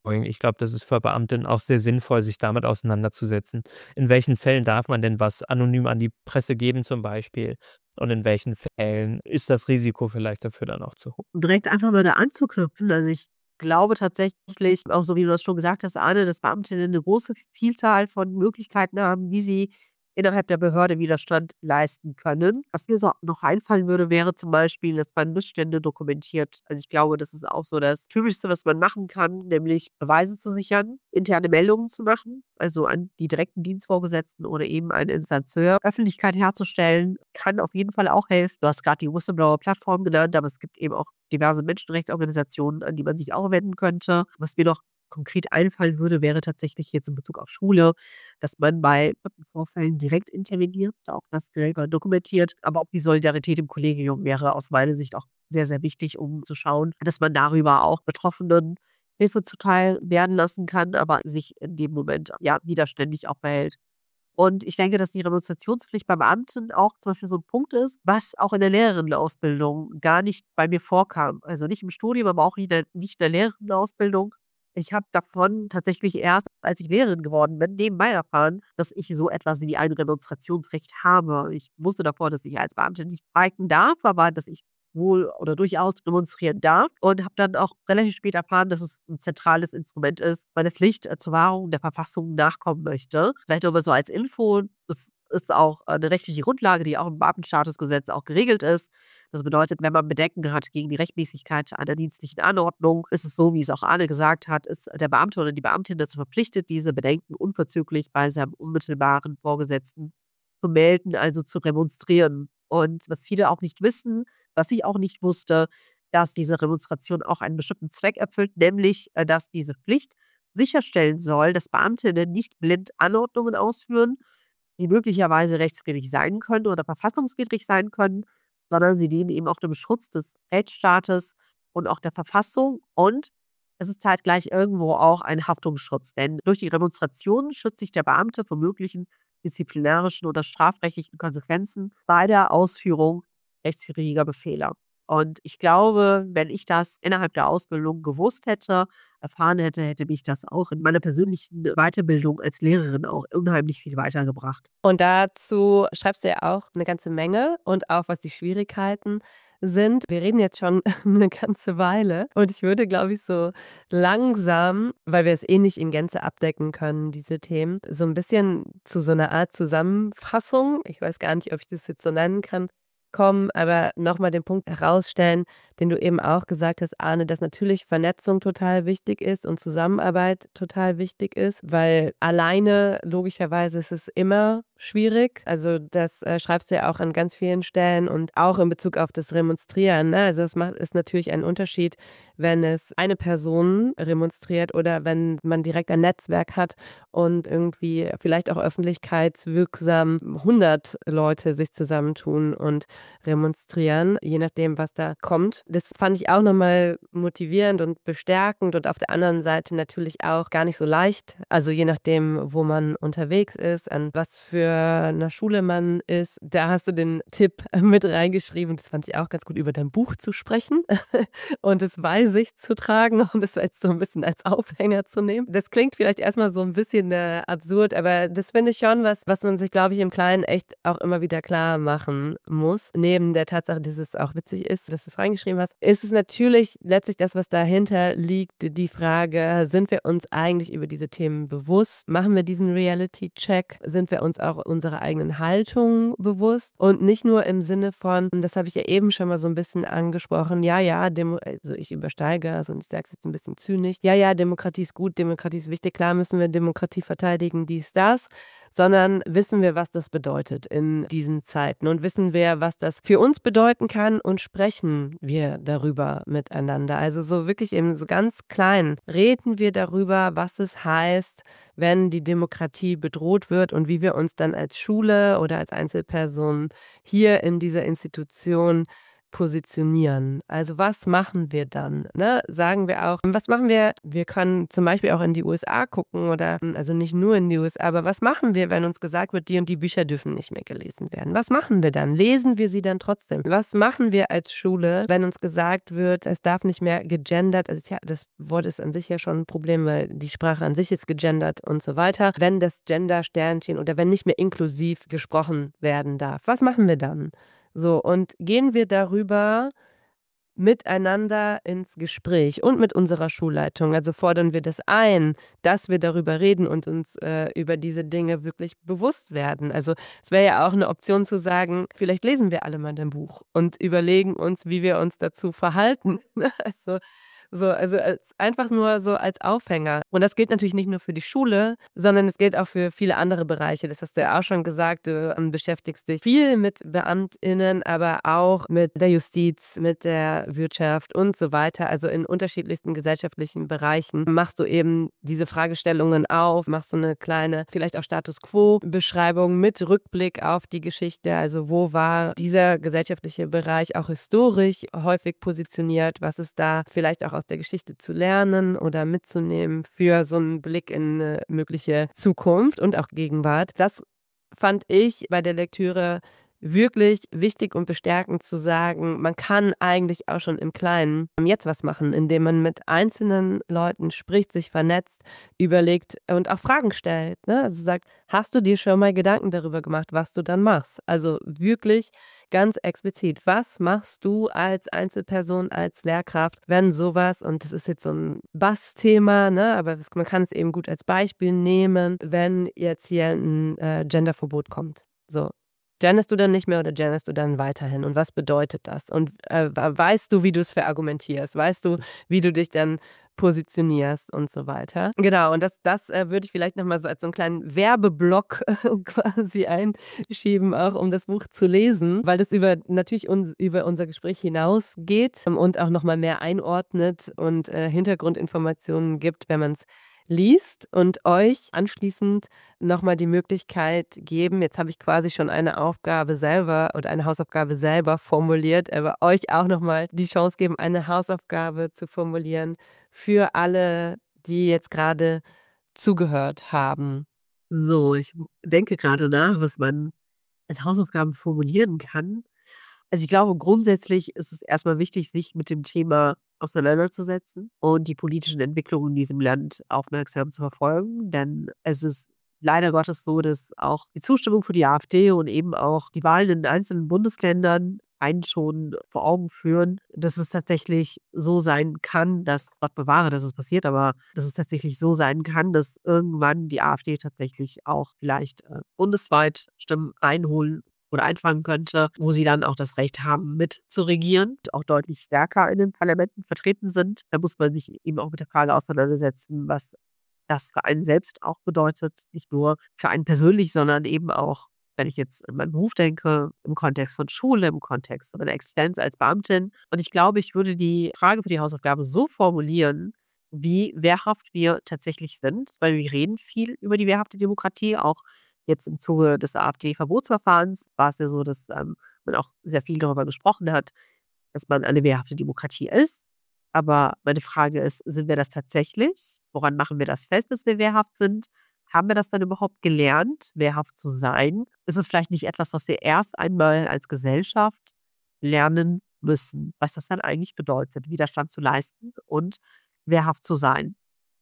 Ich glaube, das ist für Beamte auch sehr sinnvoll, sich damit auseinanderzusetzen. In welchen Fällen darf man denn was anonym an die Presse geben zum Beispiel? Und in welchen Fällen ist das Risiko vielleicht dafür dann auch zu hoch? Um direkt einfach mal da anzuknüpfen, also ich glaube tatsächlich, auch so wie du das schon gesagt hast, Arne, dass Beamtinnen eine große Vielzahl von Möglichkeiten haben, wie sie innerhalb der Behörde Widerstand leisten können. Was mir so noch einfallen würde, wäre zum Beispiel, dass man Missstände dokumentiert. Also ich glaube, das ist auch so das Typischste, was man machen kann, nämlich Beweise zu sichern, interne Meldungen zu machen, also an die direkten Dienstvorgesetzten oder eben eine Instanz höher. Öffentlichkeit herzustellen, kann auf jeden Fall auch helfen. Du hast gerade die Whistleblower-Plattform genannt, aber es gibt eben auch diverse Menschenrechtsorganisationen, an die man sich auch wenden könnte. Was mir noch konkret einfallen würde, wäre tatsächlich jetzt in Bezug auf Schule, dass man bei Vorfällen direkt interveniert, auch das direkt dokumentiert. Aber auch die Solidarität im Kollegium wäre aus meiner Sicht auch sehr, sehr wichtig, um zu schauen, dass man darüber auch Betroffenen Hilfe zuteil werden lassen kann, aber sich in dem Moment ja widerständig auch behält. Und ich denke, dass die Remonstrationspflicht bei Beamten auch zum Beispiel so ein Punkt ist, was auch in der Lehrerinnenausbildung gar nicht bei mir vorkam. Also nicht im Studium, aber auch nicht in der, nicht in der Lehrerinnenausbildung. Ich habe davon tatsächlich erst, als ich Lehrerin geworden bin, nebenbei erfahren, dass ich so etwas wie ein Remonstrationsrecht habe. Ich wusste davor, dass ich als Beamte nicht streiken darf, aber dass ich wohl oder durchaus demonstrieren darf und habe dann auch relativ spät erfahren, dass es ein zentrales Instrument ist, meine Pflicht äh, zur Wahrung der Verfassung nachkommen möchte. Vielleicht nur mal so als Info, das ist auch eine rechtliche Grundlage, die auch im Beamtenstatusgesetz auch geregelt ist. Das bedeutet, wenn man Bedenken hat gegen die Rechtmäßigkeit einer dienstlichen Anordnung, ist es so, wie es auch Arne gesagt hat, ist der Beamte oder die Beamtin dazu verpflichtet, diese Bedenken unverzüglich bei seinem unmittelbaren Vorgesetzten zu melden, also zu remonstrieren. Und was viele auch nicht wissen, was ich auch nicht wusste, dass diese Remonstration auch einen bestimmten Zweck erfüllt, nämlich, äh, dass diese Pflicht sicherstellen soll, dass Beamtinnen nicht blind Anordnungen ausführen, die möglicherweise rechtswidrig sein können oder verfassungswidrig sein können, sondern sie dienen eben auch dem Schutz des Rechtsstaates und auch der Verfassung. Und es ist zeitgleich irgendwo auch ein Haftungsschutz, denn durch die Remonstration schützt sich der Beamte vor möglichen disziplinarischen oder strafrechtlichen Konsequenzen bei der Ausführung rechtswidriger Befehle. Und ich glaube, wenn ich das innerhalb der Ausbildung gewusst hätte, erfahren hätte, hätte mich das auch in meiner persönlichen Weiterbildung als Lehrerin auch unheimlich viel weitergebracht. Und dazu schreibst du ja auch eine ganze Menge und auch, was die Schwierigkeiten sind. Wir reden jetzt schon eine ganze Weile und ich würde, glaube ich, so langsam, weil wir es eh nicht in Gänze abdecken können, diese Themen, so ein bisschen zu so einer Art Zusammenfassung, ich weiß gar nicht, ob ich das jetzt so nennen kann, kommen, aber nochmal den Punkt herausstellen, den du eben auch gesagt hast, Arne, dass natürlich Vernetzung total wichtig ist und Zusammenarbeit total wichtig ist, weil alleine logischerweise ist es immer schwierig. Also das äh, schreibst du ja auch an ganz vielen Stellen und auch in Bezug auf das Remonstrieren. Ne? Also es macht, ist natürlich ein Unterschied, wenn es eine Person remonstriert oder wenn man direkt ein Netzwerk hat und irgendwie vielleicht auch öffentlichkeitswirksam hundert Leute sich zusammentun und remonstrieren, je nachdem, was da kommt. Das fand ich auch nochmal motivierend und bestärkend und auf der anderen Seite natürlich auch gar nicht so leicht. Also je nachdem, wo man unterwegs ist, an was für einer Schule man ist. Da hast du den Tipp mit reingeschrieben, das fand ich auch ganz gut, über dein Buch zu sprechen und es bei sich zu tragen und es als so ein bisschen als Aufhänger zu nehmen. Das klingt vielleicht erstmal so ein bisschen äh, absurd, aber das finde ich schon was, was man sich, glaube ich, im Kleinen echt auch immer wieder klar machen muss. Neben der Tatsache, dass es auch witzig ist, dass du es reingeschrieben hast, ist es natürlich letztlich das, was dahinter liegt, die Frage, sind wir uns eigentlich über diese Themen bewusst? Machen wir diesen Reality-Check? Sind wir uns auch unserer eigenen Haltung bewusst? Und nicht nur im Sinne von, das habe ich ja eben schon mal so ein bisschen angesprochen, ja, ja, Demo also ich übersteige es und ich sage es jetzt ein bisschen zynisch, ja, ja, Demokratie ist gut, Demokratie ist wichtig, klar müssen wir Demokratie verteidigen, dies, das, sondern wissen wir, was das bedeutet in diesen Zeiten und wissen wir, was das für uns bedeuten kann und sprechen wir darüber miteinander. Also so wirklich eben so ganz klein reden wir darüber, was es heißt, wenn die Demokratie bedroht wird und wie wir uns dann als Schule oder als Einzelperson hier in dieser Institution positionieren. Also was machen wir dann? Ne? Sagen wir auch, was machen wir? Wir können zum Beispiel auch in die U S A gucken oder, also nicht nur in die U S A, aber was machen wir, wenn uns gesagt wird, die und die Bücher dürfen nicht mehr gelesen werden? Was machen wir dann? Lesen wir sie dann trotzdem? Was machen wir als Schule, wenn uns gesagt wird, es darf nicht mehr gegendert, also ja, das Wort ist an sich ja schon ein Problem, weil die Sprache an sich ist gegendert und so weiter. Wenn das Gender-Sternchen oder wenn nicht mehr inklusiv gesprochen werden darf, was machen wir dann? So, und gehen wir darüber miteinander ins Gespräch und mit unserer Schulleitung. Also fordern wir das ein, dass wir darüber reden und uns äh, über diese Dinge wirklich bewusst werden. Also es wäre ja auch eine Option zu sagen, vielleicht lesen wir alle mal ein Buch und überlegen uns, wie wir uns dazu verhalten. Also so, also als, einfach nur so als Aufhänger. Und das gilt natürlich nicht nur für die Schule, sondern es gilt auch für viele andere Bereiche. Das hast du ja auch schon gesagt, du ähm, beschäftigst dich viel mit BeamtInnen, aber auch mit der Justiz, mit der Wirtschaft und so weiter. Also in unterschiedlichsten gesellschaftlichen Bereichen machst du eben diese Fragestellungen auf, machst so eine kleine, vielleicht auch Status-Quo-Beschreibung mit Rückblick auf die Geschichte. Also wo war dieser gesellschaftliche Bereich auch historisch häufig positioniert? Was ist da vielleicht auch aus der Geschichte zu lernen oder mitzunehmen für so einen Blick in eine mögliche Zukunft und auch Gegenwart. Das fand ich bei der Lektüre wirklich wichtig und bestärkend zu sagen, man kann eigentlich auch schon im Kleinen jetzt was machen, indem man mit einzelnen Leuten spricht, sich vernetzt, überlegt und auch Fragen stellt. Ne? Also sagt, hast du dir schon mal Gedanken darüber gemacht, was du dann machst? Also wirklich ganz explizit, was machst du als Einzelperson, als Lehrkraft, wenn sowas, und das ist jetzt so ein Bass-Thema, ne, aber man kann es eben gut als Beispiel nehmen, wenn jetzt hier ein äh, Genderverbot kommt. So. Gendest du dann nicht mehr oder gendest du dann weiterhin? Und was bedeutet das? Und äh, weißt du, wie du es verargumentierst? Weißt du, wie du dich dann positionierst und so weiter? Genau, und das, das äh, würde ich vielleicht nochmal so als so einen kleinen Werbeblock äh, quasi einschieben, auch um das Buch zu lesen, weil das über natürlich uns, über unser Gespräch hinausgeht ähm, und auch nochmal mehr einordnet und äh, Hintergrundinformationen gibt, wenn man es liest und euch anschließend nochmal die Möglichkeit geben, jetzt habe ich quasi schon eine Aufgabe selber oder eine Hausaufgabe selber formuliert, aber euch auch nochmal die Chance geben, eine Hausaufgabe zu formulieren für alle, die jetzt gerade zugehört haben. So, ich denke gerade nach, was man als Hausaufgaben formulieren kann. Also ich glaube, grundsätzlich ist es erstmal wichtig, sich mit dem Thema auseinanderzusetzen und die politischen Entwicklungen in diesem Land aufmerksam zu verfolgen. Denn es ist leider Gottes so, dass auch die Zustimmung für die AfD und eben auch die Wahlen in einzelnen Bundesländern einen schon vor Augen führen, dass es tatsächlich so sein kann, dass, Gott bewahre, dass es passiert, aber dass es tatsächlich so sein kann, dass irgendwann die AfD tatsächlich auch vielleicht äh, bundesweit Stimmen einholen oder einfangen könnte, wo sie dann auch das Recht haben, mitzuregieren, auch deutlich stärker in den Parlamenten vertreten sind. Da muss man sich eben auch mit der Frage auseinandersetzen, was das für einen selbst auch bedeutet. Nicht nur für einen persönlich, sondern eben auch, wenn ich jetzt an meinen Beruf denke, im Kontext von Schule, im Kontext meiner Existenz als Beamtin. Und ich glaube, ich würde die Frage für die Hausaufgabe so formulieren, wie wehrhaft wir tatsächlich sind, weil wir reden viel über die wehrhafte Demokratie, auch jetzt im Zuge des AfD-Verbotsverfahrens war es ja so, dass ähm, man auch sehr viel darüber gesprochen hat, dass man eine wehrhafte Demokratie ist. Aber meine Frage ist, sind wir das tatsächlich? Woran machen wir das fest, dass wir wehrhaft sind? Haben wir das dann überhaupt gelernt, wehrhaft zu sein? Ist es vielleicht nicht etwas, was wir erst einmal als Gesellschaft lernen müssen, was das dann eigentlich bedeutet, Widerstand zu leisten und wehrhaft zu sein?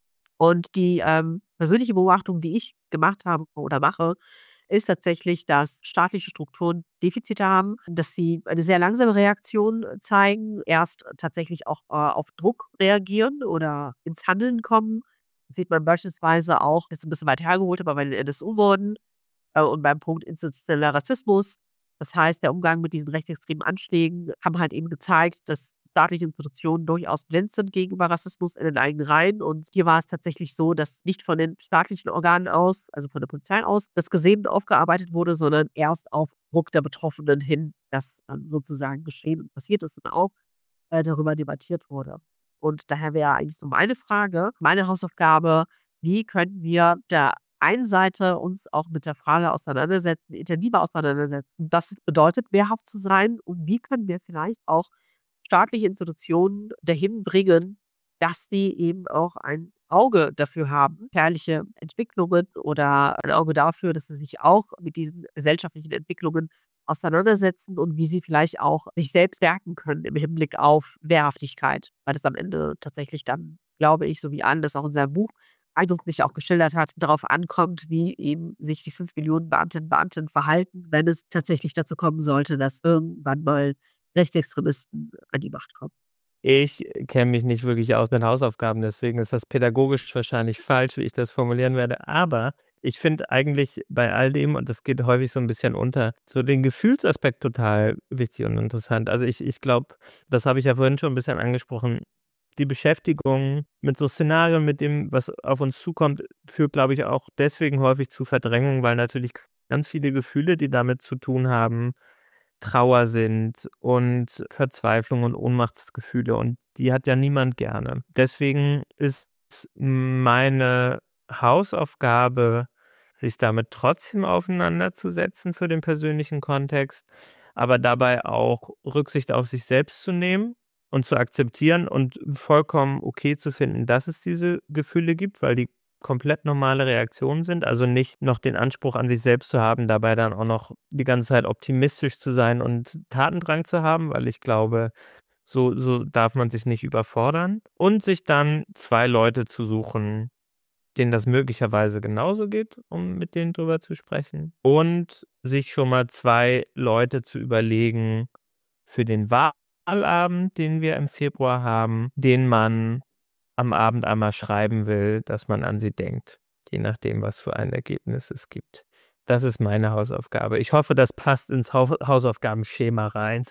Und die ähm, persönliche Beobachtung, die ich gemacht habe oder mache, ist tatsächlich, dass staatliche Strukturen Defizite haben, dass sie eine sehr langsame Reaktion zeigen, erst tatsächlich auch äh, auf Druck reagieren oder ins Handeln kommen. Das sieht man beispielsweise auch, das ist ein bisschen weit hergeholt, aber bei den N S U-Morden äh, und beim Punkt institutioneller Rassismus. Das heißt, der Umgang mit diesen rechtsextremen Anschlägen haben halt eben gezeigt, dass staatliche Institutionen durchaus blind sind gegenüber Rassismus in den eigenen Reihen. Und hier war es tatsächlich so, dass nicht von den staatlichen Organen aus, also von der Polizei aus, das Gesehen aufgearbeitet wurde, sondern erst auf Druck der Betroffenen hin, das dann sozusagen geschehen und passiert ist und auch äh, darüber debattiert wurde. Und daher wäre eigentlich so meine Frage, meine Hausaufgabe, wie können wir der einen Seite uns auch mit der Frage auseinandersetzen, intensiver auseinandersetzen, was es bedeutet, wehrhaft zu sein und wie können wir vielleicht auch staatliche Institutionen dahin bringen, dass die eben auch ein Auge dafür haben, gefährliche Entwicklungen oder ein Auge dafür, dass sie sich auch mit diesen gesellschaftlichen Entwicklungen auseinandersetzen und wie sie vielleicht auch sich selbst stärken können im Hinblick auf Wehrhaftigkeit, weil das am Ende tatsächlich dann, glaube ich, so wie Anne das auch in seinem Buch eindrücklich auch geschildert hat, darauf ankommt, wie eben sich die fünf Millionen Beamtinnen und Beamten verhalten, wenn es tatsächlich dazu kommen sollte, dass irgendwann mal Rechtsextremisten an die Macht kommen. Ich kenne mich nicht wirklich aus mit Hausaufgaben, deswegen ist das pädagogisch wahrscheinlich falsch, wie ich das formulieren werde. Aber ich finde eigentlich bei all dem, und das geht häufig so ein bisschen unter, so den Gefühlsaspekt total wichtig und interessant. Also ich, ich glaube, das habe ich ja vorhin schon ein bisschen angesprochen, die Beschäftigung mit so Szenarien, mit dem, was auf uns zukommt, führt, glaube ich, auch deswegen häufig zu Verdrängung, weil natürlich ganz viele Gefühle, die damit zu tun haben, Trauer sind und Verzweiflung und Ohnmachtsgefühle, und die hat ja niemand gerne. Deswegen ist meine Hausaufgabe, sich damit trotzdem auseinanderzusetzen für den persönlichen Kontext, aber dabei auch Rücksicht auf sich selbst zu nehmen und zu akzeptieren und vollkommen okay zu finden, dass es diese Gefühle gibt, weil die komplett normale Reaktionen sind, also nicht noch den Anspruch an sich selbst zu haben, dabei dann auch noch die ganze Zeit optimistisch zu sein und Tatendrang zu haben, weil ich glaube, so, so darf man sich nicht überfordern, und sich dann zwei Leute zu suchen, denen das möglicherweise genauso geht, um mit denen drüber zu sprechen, und sich schon mal zwei Leute zu überlegen für den Wahlabend, den wir im Februar haben, den man am Abend einmal schreiben will, dass man an sie denkt, je nachdem, was für ein Ergebnis es gibt. Das ist meine Hausaufgabe. Ich hoffe, das passt ins Hau- Hausaufgabenschema rein.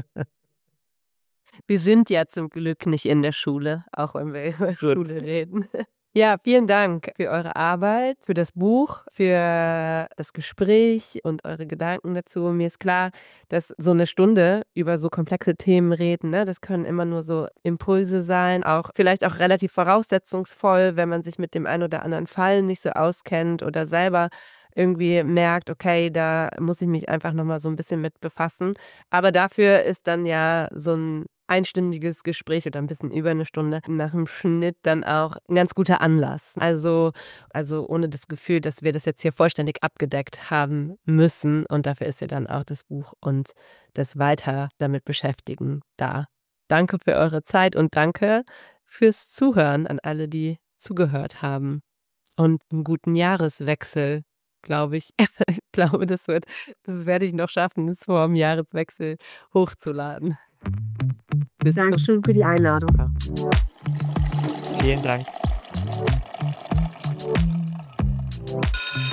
Wir sind ja zum Glück nicht in der Schule, auch wenn wir über Schule reden. Ja, vielen Dank für eure Arbeit, für das Buch, für das Gespräch und eure Gedanken dazu. Mir ist klar, dass so eine Stunde über so komplexe Themen reden, ne, das können immer nur so Impulse sein, auch vielleicht auch relativ voraussetzungsvoll, wenn man sich mit dem einen oder anderen Fall nicht so auskennt oder selber irgendwie merkt, okay, da muss ich mich einfach nochmal so ein bisschen mit befassen. Aber dafür ist dann ja so ein einstündiges Gespräch oder ein bisschen über eine Stunde nach dem Schnitt dann auch ein ganz guter Anlass. Also, also ohne das Gefühl, dass wir das jetzt hier vollständig abgedeckt haben müssen. Und dafür ist ja dann auch das Buch und das Weiter damit beschäftigen da. Danke für eure Zeit und danke fürs Zuhören an alle, die zugehört haben. Und einen guten Jahreswechsel, glaube ich. Ich glaube, das wird, das werde ich noch schaffen, es vor dem Jahreswechsel hochzuladen. Dankeschön für die Einladung. Vielen Dank.